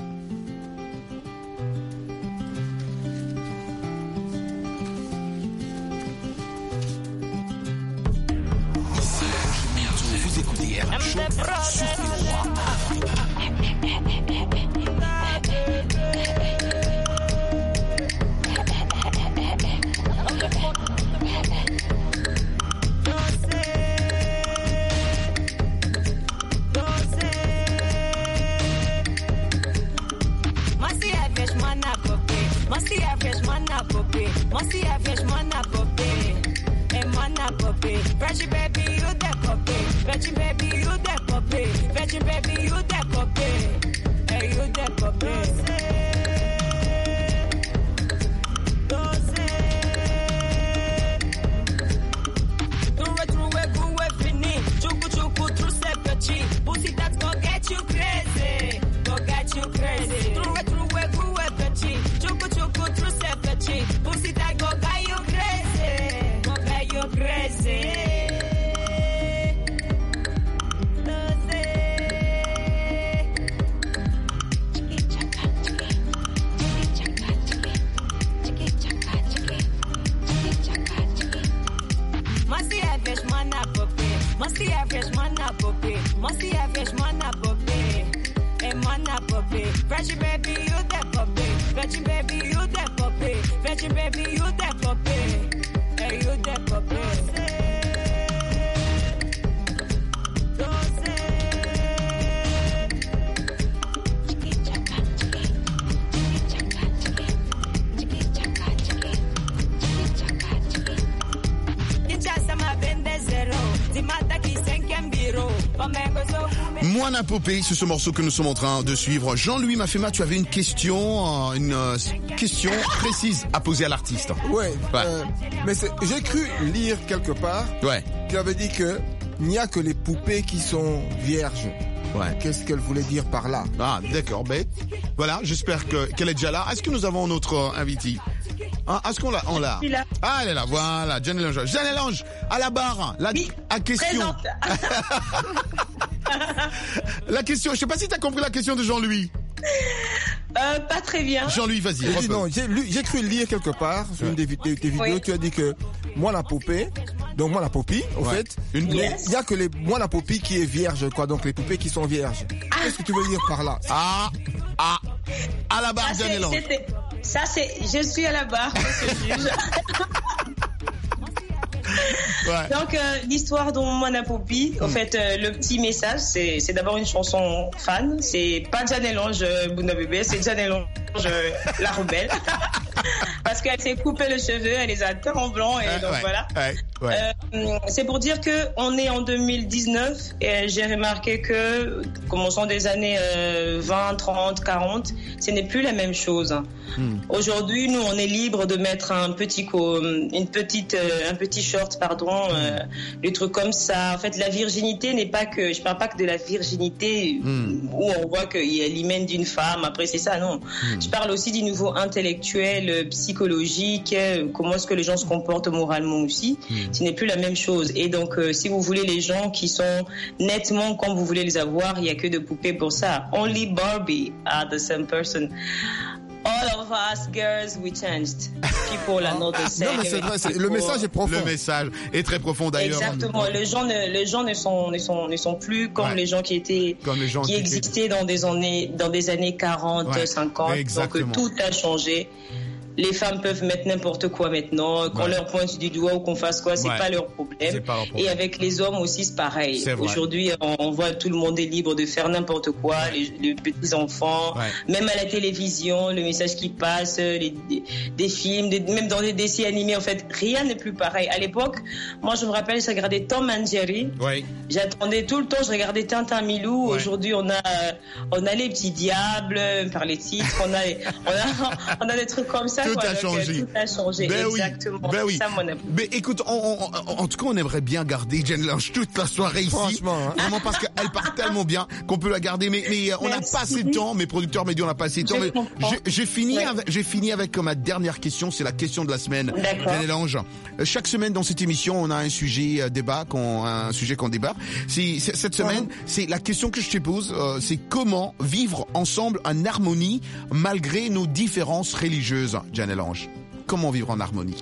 Speaker 12: Vous écoutez R M Show sur V O A.
Speaker 21: Must see a fresh man a puppy. Must see a fresh man a puppy. A man a puppy. Virgin baby, you the puppy. Virgin baby, you the puppy. Virgin baby, you the puppy. Hey, you the puppy. Pussy that's gonna get you crazy, gonna get you crazy. Through it, through it, through it, bitchy. Chuku chuku, Virgin baby, you that puppy. Virgin baby, you that puppy. Virgin baby, you that puppy. Hey, you that puppy.
Speaker 8: Moana Popé, c'est ce morceau que nous sommes en train de suivre. Jean-Louis Mafema, tu avais une question, une euh, question précise à poser à l'artiste.
Speaker 4: Ouais. ouais. Euh, mais j'ai cru lire quelque part.
Speaker 8: Ouais.
Speaker 4: Tu avais dit que il n'y a que les poupées qui sont vierges.
Speaker 8: Ouais.
Speaker 4: Qu'est-ce qu'elle voulait dire par là?
Speaker 8: Ah, d'accord. Ben voilà, j'espère que qu'elle est déjà là. Est-ce que nous avons notre euh, invité? Ah, est-ce qu'on l'a, on l'a? Ah, elle est là, voilà, Jeanne Lange. Jeanne Lange, à la barre, la
Speaker 11: oui,
Speaker 8: à question. La question, je sais pas si t'as compris la question de Jean-Louis.
Speaker 11: Euh, pas très bien.
Speaker 8: Jean-Louis, vas-y.
Speaker 4: J'ai, dit, non, j'ai, lu, j'ai cru lire quelque part sur une des, des, des vidéos, oui. Tu as dit que moi la poupée, donc moi la popie, au ouais. fait, il yes. y a que les moi la popie qui est vierge, quoi, donc les poupées qui sont vierges. Ah. Qu'est-ce que tu veux dire par là?
Speaker 8: Ah, ah, à la barre, Jeanne Lange.
Speaker 11: Ça c'est, je suis à la barre, monsieur le juge. Ouais. Donc euh, l'histoire de Moana Popy, en mmh. fait euh, le petit message c'est, c'est d'abord une chanson fan, c'est pas Jeanne Lange euh, Bunda Bébé, c'est Jeanne Lange euh, la rebelle. Parce qu'elle s'est coupé les cheveux, elle les a teints en blanc et euh, donc
Speaker 8: ouais,
Speaker 11: voilà.
Speaker 8: Ouais, ouais.
Speaker 11: Euh, c'est pour dire que on est en deux mille dix-neuf et j'ai remarqué que commençant des années euh, vingt, trente, quarante, ce n'est plus la même chose. Mmh. Aujourd'hui, nous on est libre de mettre un petit co- une petite euh, un petit short pardon, euh, des trucs comme ça. En fait, la virginité n'est pas que je parle pas que de la virginité mmh. où on voit qu'il y a l'hymen d'une femme, après c'est ça non. Mmh. Je parle aussi du niveau intellectuel, psychologique, comment est-ce que les gens se comportent moralement aussi. Mmh. Ce n'est plus la même chose. Et donc, euh, si vous voulez les gens qui sont nettement comme vous voulez les avoir, il n'y a que de poupées pour ça. Only Barbie are the same person. All of us girls, we changed. People are not the same.
Speaker 4: Non, mais c'est vrai, c'est, le message est profond.
Speaker 8: Le message est très profond d'ailleurs.
Speaker 11: Exactement. Les gens ne, les gens ne sont, ne sont, ne sont plus comme ouais. les gens qui étaient, gens qui, qui existaient étaient... dans des années, dans des années quarante, ouais. cinquante.
Speaker 8: Exactement.
Speaker 11: Donc, tout a changé. Les femmes peuvent mettre n'importe quoi maintenant, qu'on ouais. leur pointe du doigt ou qu'on fasse quoi, c'est, ouais. pas, leur problème. pas leur problème. Et avec les hommes aussi, c'est pareil. C'est Aujourd'hui, on, on voit tout le monde est libre de faire n'importe quoi, ouais. les, les petits enfants, ouais. même à la télévision, le message qui passe, les, des, des films, des, même dans des dessins animés, en fait, rien n'est plus pareil. À l'époque, moi, je me rappelle, je regardais Tom and Jerry.
Speaker 8: Ouais.
Speaker 11: J'attendais tout le temps, je regardais Tintin Milou. Ouais. Aujourd'hui, on a, on a les petits diables, par les titres, on a, on a, on a des trucs comme ça.
Speaker 8: Tout
Speaker 11: quoi,
Speaker 8: a
Speaker 11: donc,
Speaker 8: changé.
Speaker 11: Tout a changé,
Speaker 8: ben
Speaker 11: exactement.
Speaker 8: Oui, ben oui.
Speaker 11: Ça, mon
Speaker 8: mais écoute, on, on, on, en tout cas, on aimerait bien garder Jeanne Lange toute la soirée ici.
Speaker 4: Franchement, hein.
Speaker 8: Vraiment parce qu'elle part tellement bien qu'on peut la garder. Mais, mais on n'a pas assez de temps. Mes producteurs m'ont dit on n'a pas assez de temps. Mais j'ai, j'ai fini, ouais. avec, j'ai fini avec ma dernière question. C'est la question de la semaine. Jeanne Lange. Chaque semaine dans cette émission, on a un sujet euh, débat, qu'on, un sujet qu'on débat. C'est, c'est, cette semaine, ouais. c'est la question que je te pose. Euh, c'est comment vivre ensemble en harmonie malgré nos différences religieuses, Jeanne Lange. Comment vivre en harmonie?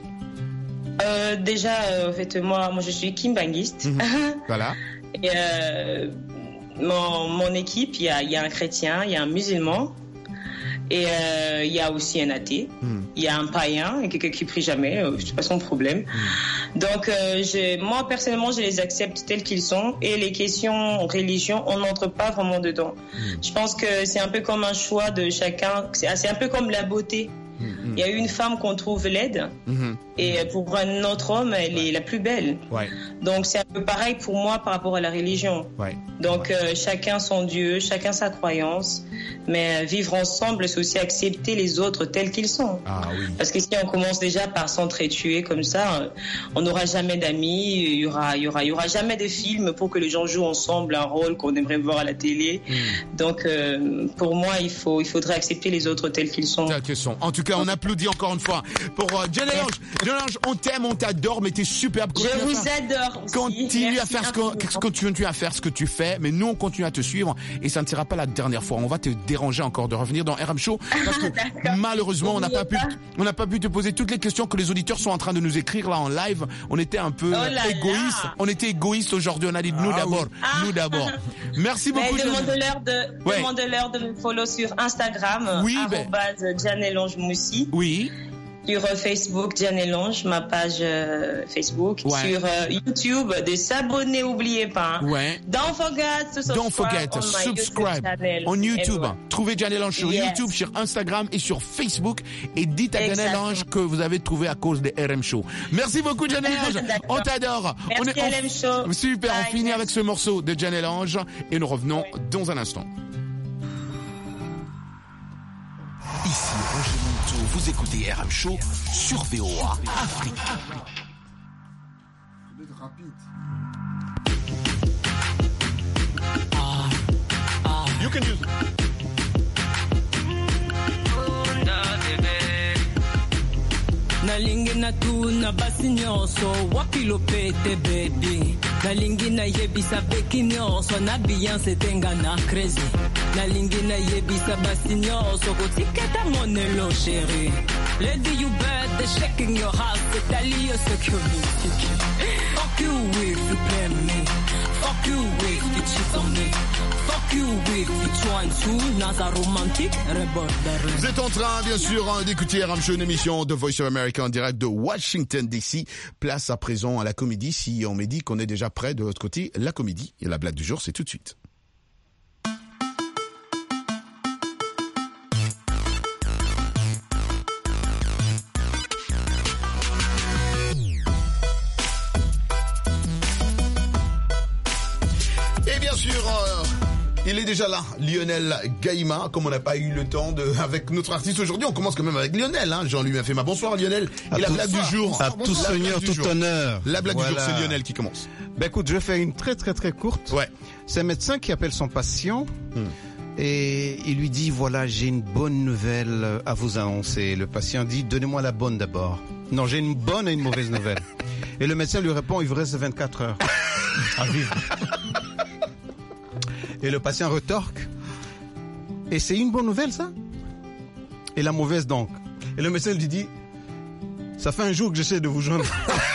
Speaker 11: euh, Déjà, euh, en fait, moi, moi, je suis kimbanguiste.
Speaker 8: Mmh. Voilà.
Speaker 11: Et euh, mon, mon équipe, il y a, y a un chrétien, il y a un musulman, et euh, il y a aussi un athée. Mmh. Il y a un païen, et quelqu'un qui prie jamais. Euh, c'est pas son problème. Mmh. Donc, euh, je, moi personnellement, je les accepte tels qu'ils sont. Et les questions religion, on n'entre pas vraiment dedans. Mmh. Je pense que c'est un peu comme un choix de chacun. C'est, c'est un peu comme la beauté. Il y a une femme qu'on trouve laide mmh. et pour un autre homme, elle ouais. est la plus belle.
Speaker 8: Ouais.
Speaker 11: Donc c'est un peu pareil pour moi par rapport à la religion.
Speaker 8: Ouais.
Speaker 11: Donc
Speaker 8: ouais.
Speaker 11: Euh, chacun son Dieu, chacun sa croyance. Mais vivre ensemble, c'est aussi accepter les autres tels qu'ils sont.
Speaker 8: Ah, oui.
Speaker 11: Parce que si on commence déjà par s'entretuer comme ça, on n'aura jamais d'amis, il y aura, il y aura, il y aura jamais de films pour que les gens jouent ensemble un rôle qu'on aimerait voir à la télé. Mmh. Donc euh, pour moi, il faut, il faudrait accepter les autres tels qu'ils sont.
Speaker 8: Tels qu'ils sont. En tout cas, cas, on applaudit encore une fois pour euh, Jenny Lange. Jenny Lange, on t'aime, on t'adore, mais t'es superbe.
Speaker 11: Je vous adore aussi.
Speaker 8: Continue à
Speaker 11: Merci
Speaker 8: faire ce que, continue à faire ce que tu fais, mais nous on continue à te suivre et ça ne sera pas la dernière fois. On va te déranger encore de revenir dans R M Show parce que malheureusement on n'a pas pu, on n'a pas pu te poser toutes les questions que les auditeurs sont en train de nous écrire là en live. On était un peu
Speaker 11: oh
Speaker 8: égoïste. On était égoïste aujourd'hui. On a dit nous
Speaker 4: Ah
Speaker 8: d'abord,
Speaker 11: oui.
Speaker 8: nous d'abord. Merci beaucoup.
Speaker 11: Demande-leur de,
Speaker 8: ouais.
Speaker 11: demande-leur de me follow sur Instagram.
Speaker 8: Oui,
Speaker 11: arrobase
Speaker 8: ben.
Speaker 11: Diane Lange Moussi.
Speaker 8: Oui.
Speaker 11: Sur Facebook, Diane Lange, ma page euh, Facebook.
Speaker 8: Ouais.
Speaker 11: Sur euh, YouTube, de s'abonner, n'oubliez pas. Hein.
Speaker 8: Ouais.
Speaker 11: Don't forget to subscribe.
Speaker 8: Don't forget,
Speaker 11: on
Speaker 8: subscribe
Speaker 11: YouTube
Speaker 8: on YouTube.
Speaker 11: Everyone.
Speaker 8: Trouvez Diane Lange sur
Speaker 11: Yes.
Speaker 8: YouTube, sur Instagram et sur Facebook. Et dites à Diane
Speaker 11: Exactement.
Speaker 8: Lange que vous avez trouvé à cause des R M Show. Merci beaucoup, Diane Lange. On t'adore.
Speaker 11: Merci,
Speaker 8: on est, on,
Speaker 11: R M Show.
Speaker 8: Super,
Speaker 11: Bye.
Speaker 8: on finit avec ce morceau de Diane Lange et nous revenons oui. dans un instant.
Speaker 12: Ici Roger Monteau, vous écoutez R M Show sur V O A Afrique.
Speaker 8: Ah, ah. You can use it.
Speaker 14: nalingi natuna basi nyonso wapi lopete baby nalingi nayebisa beki nyonso na Beyonce tenga na crazy nalingi nayebisa basi nyonso kotiketa monelo chéri lady you better shaking your house tali yo security fuck you if you play me fuck you if you cheat on me fuck you if you try to naza romantique reborder.
Speaker 8: Vous êtes en train bien sûr d'écouter R M Show, une émission de Voice of America en direct de Washington D C. Place à présent à la comédie. Si on me dit qu'on est déjà prêt de l'autre côté, la comédie et la blague du jour, c'est tout de suite. Et bien sûr, euh, il est déjà là, Lionel Gaïma. Comme on n'a pas eu le temps de, avec notre artiste aujourd'hui, on commence quand même avec Lionel, hein. Jean-Louis m'a fait ma bonsoir Lionel. Et la blague du jour.
Speaker 1: À tout seigneur, tout honneur.
Speaker 8: La blague
Speaker 1: voilà.
Speaker 8: du jour, c'est Lionel qui commence.
Speaker 1: Ben écoute, je vais faire une très très très courte.
Speaker 8: Ouais.
Speaker 1: C'est un médecin qui appelle son patient. Hmm. Et il lui dit, voilà, j'ai une bonne nouvelle à vous annoncer. Le patient dit, donnez-moi la bonne d'abord. Non, j'ai une bonne et une mauvaise nouvelle. Et le médecin lui répond, il vous reste vingt-quatre heures à vivre. Et le patient retorque. Et c'est une bonne nouvelle, ça? Et la mauvaise, donc? Et le médecin lui dit, ça fait un jour que j'essaie de vous joindre.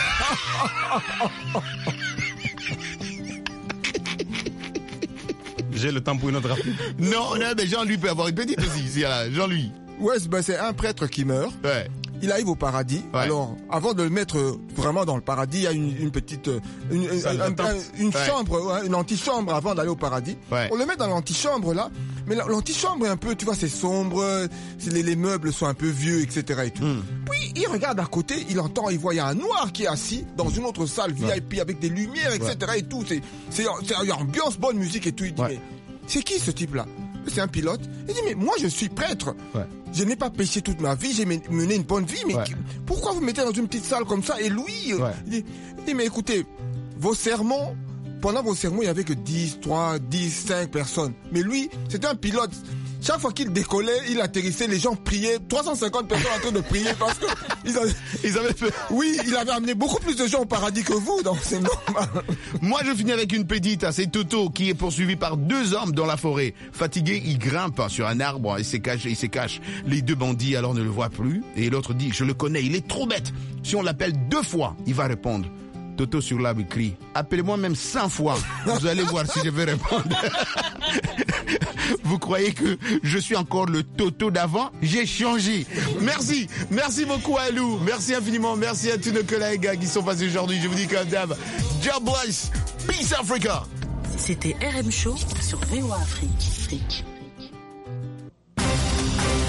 Speaker 1: J'ai le temps pour une autre rapide.
Speaker 8: Non, non, mais Jean-Louis peut avoir une petite aussi. Jean-Louis.
Speaker 4: Ouais, ben c'est un prêtre qui meurt.
Speaker 8: Ouais.
Speaker 4: Il arrive au paradis. Ouais. Alors, avant de le mettre vraiment dans le paradis, il y a une, une petite, une, une, un, un, une ouais. chambre, une antichambre avant d'aller au paradis. Ouais. On le met dans l'antichambre là, mais l'antichambre est un peu, tu vois, c'est sombre, les, les meubles sont un peu vieux, et cetera et tout. Mm. Puis il regarde à côté, il entend, il voit il y a un noir qui est assis dans une autre salle V I P ouais. avec des lumières, et cetera ouais. et tout. C'est, c'est, c'est ambiance, bonne musique et tout. Il dit ouais. mais c'est qui ce type là? C'est un pilote. Il dit mais moi je suis prêtre. Ouais. Je n'ai pas péché toute ma vie, j'ai mené une bonne vie, mais ouais. pourquoi vous mettez dans une petite salle comme ça? Et lui, ouais. il, dit, il dit mais écoutez, vos sermons, pendant vos sermons il y avait que dix, trois, dix, cinq personnes. Mais lui, c'était un pilote. Chaque fois qu'il décollait, il atterrissait, les gens priaient, trois cent cinquante personnes en train de prier parce que ils avaient, ils avaient fait. Oui, il avait amené beaucoup plus de gens au paradis que vous, donc c'est normal.
Speaker 8: Moi, je finis avec une petite, c'est Toto qui est poursuivi par deux hommes dans la forêt. Fatigué, il grimpe sur un arbre, il se cache, il se cache. Les deux bandits alors ne le voient plus et l'autre dit, je le connais, il est trop bête. Si on l'appelle deux fois, il va répondre. Toto sur l'arbre crie, appelez-moi même cent fois. Vous allez voir si je vais répondre. Vous croyez que je suis encore le Toto d'avant? J'ai changé. Merci. Merci beaucoup à Lou. Merci infiniment. Merci à tous nos collègues qui sont passés aujourd'hui. Je vous dis comme d'hab, God bless. Peace Africa.
Speaker 17: C'était R M Show sur V O A Afrique.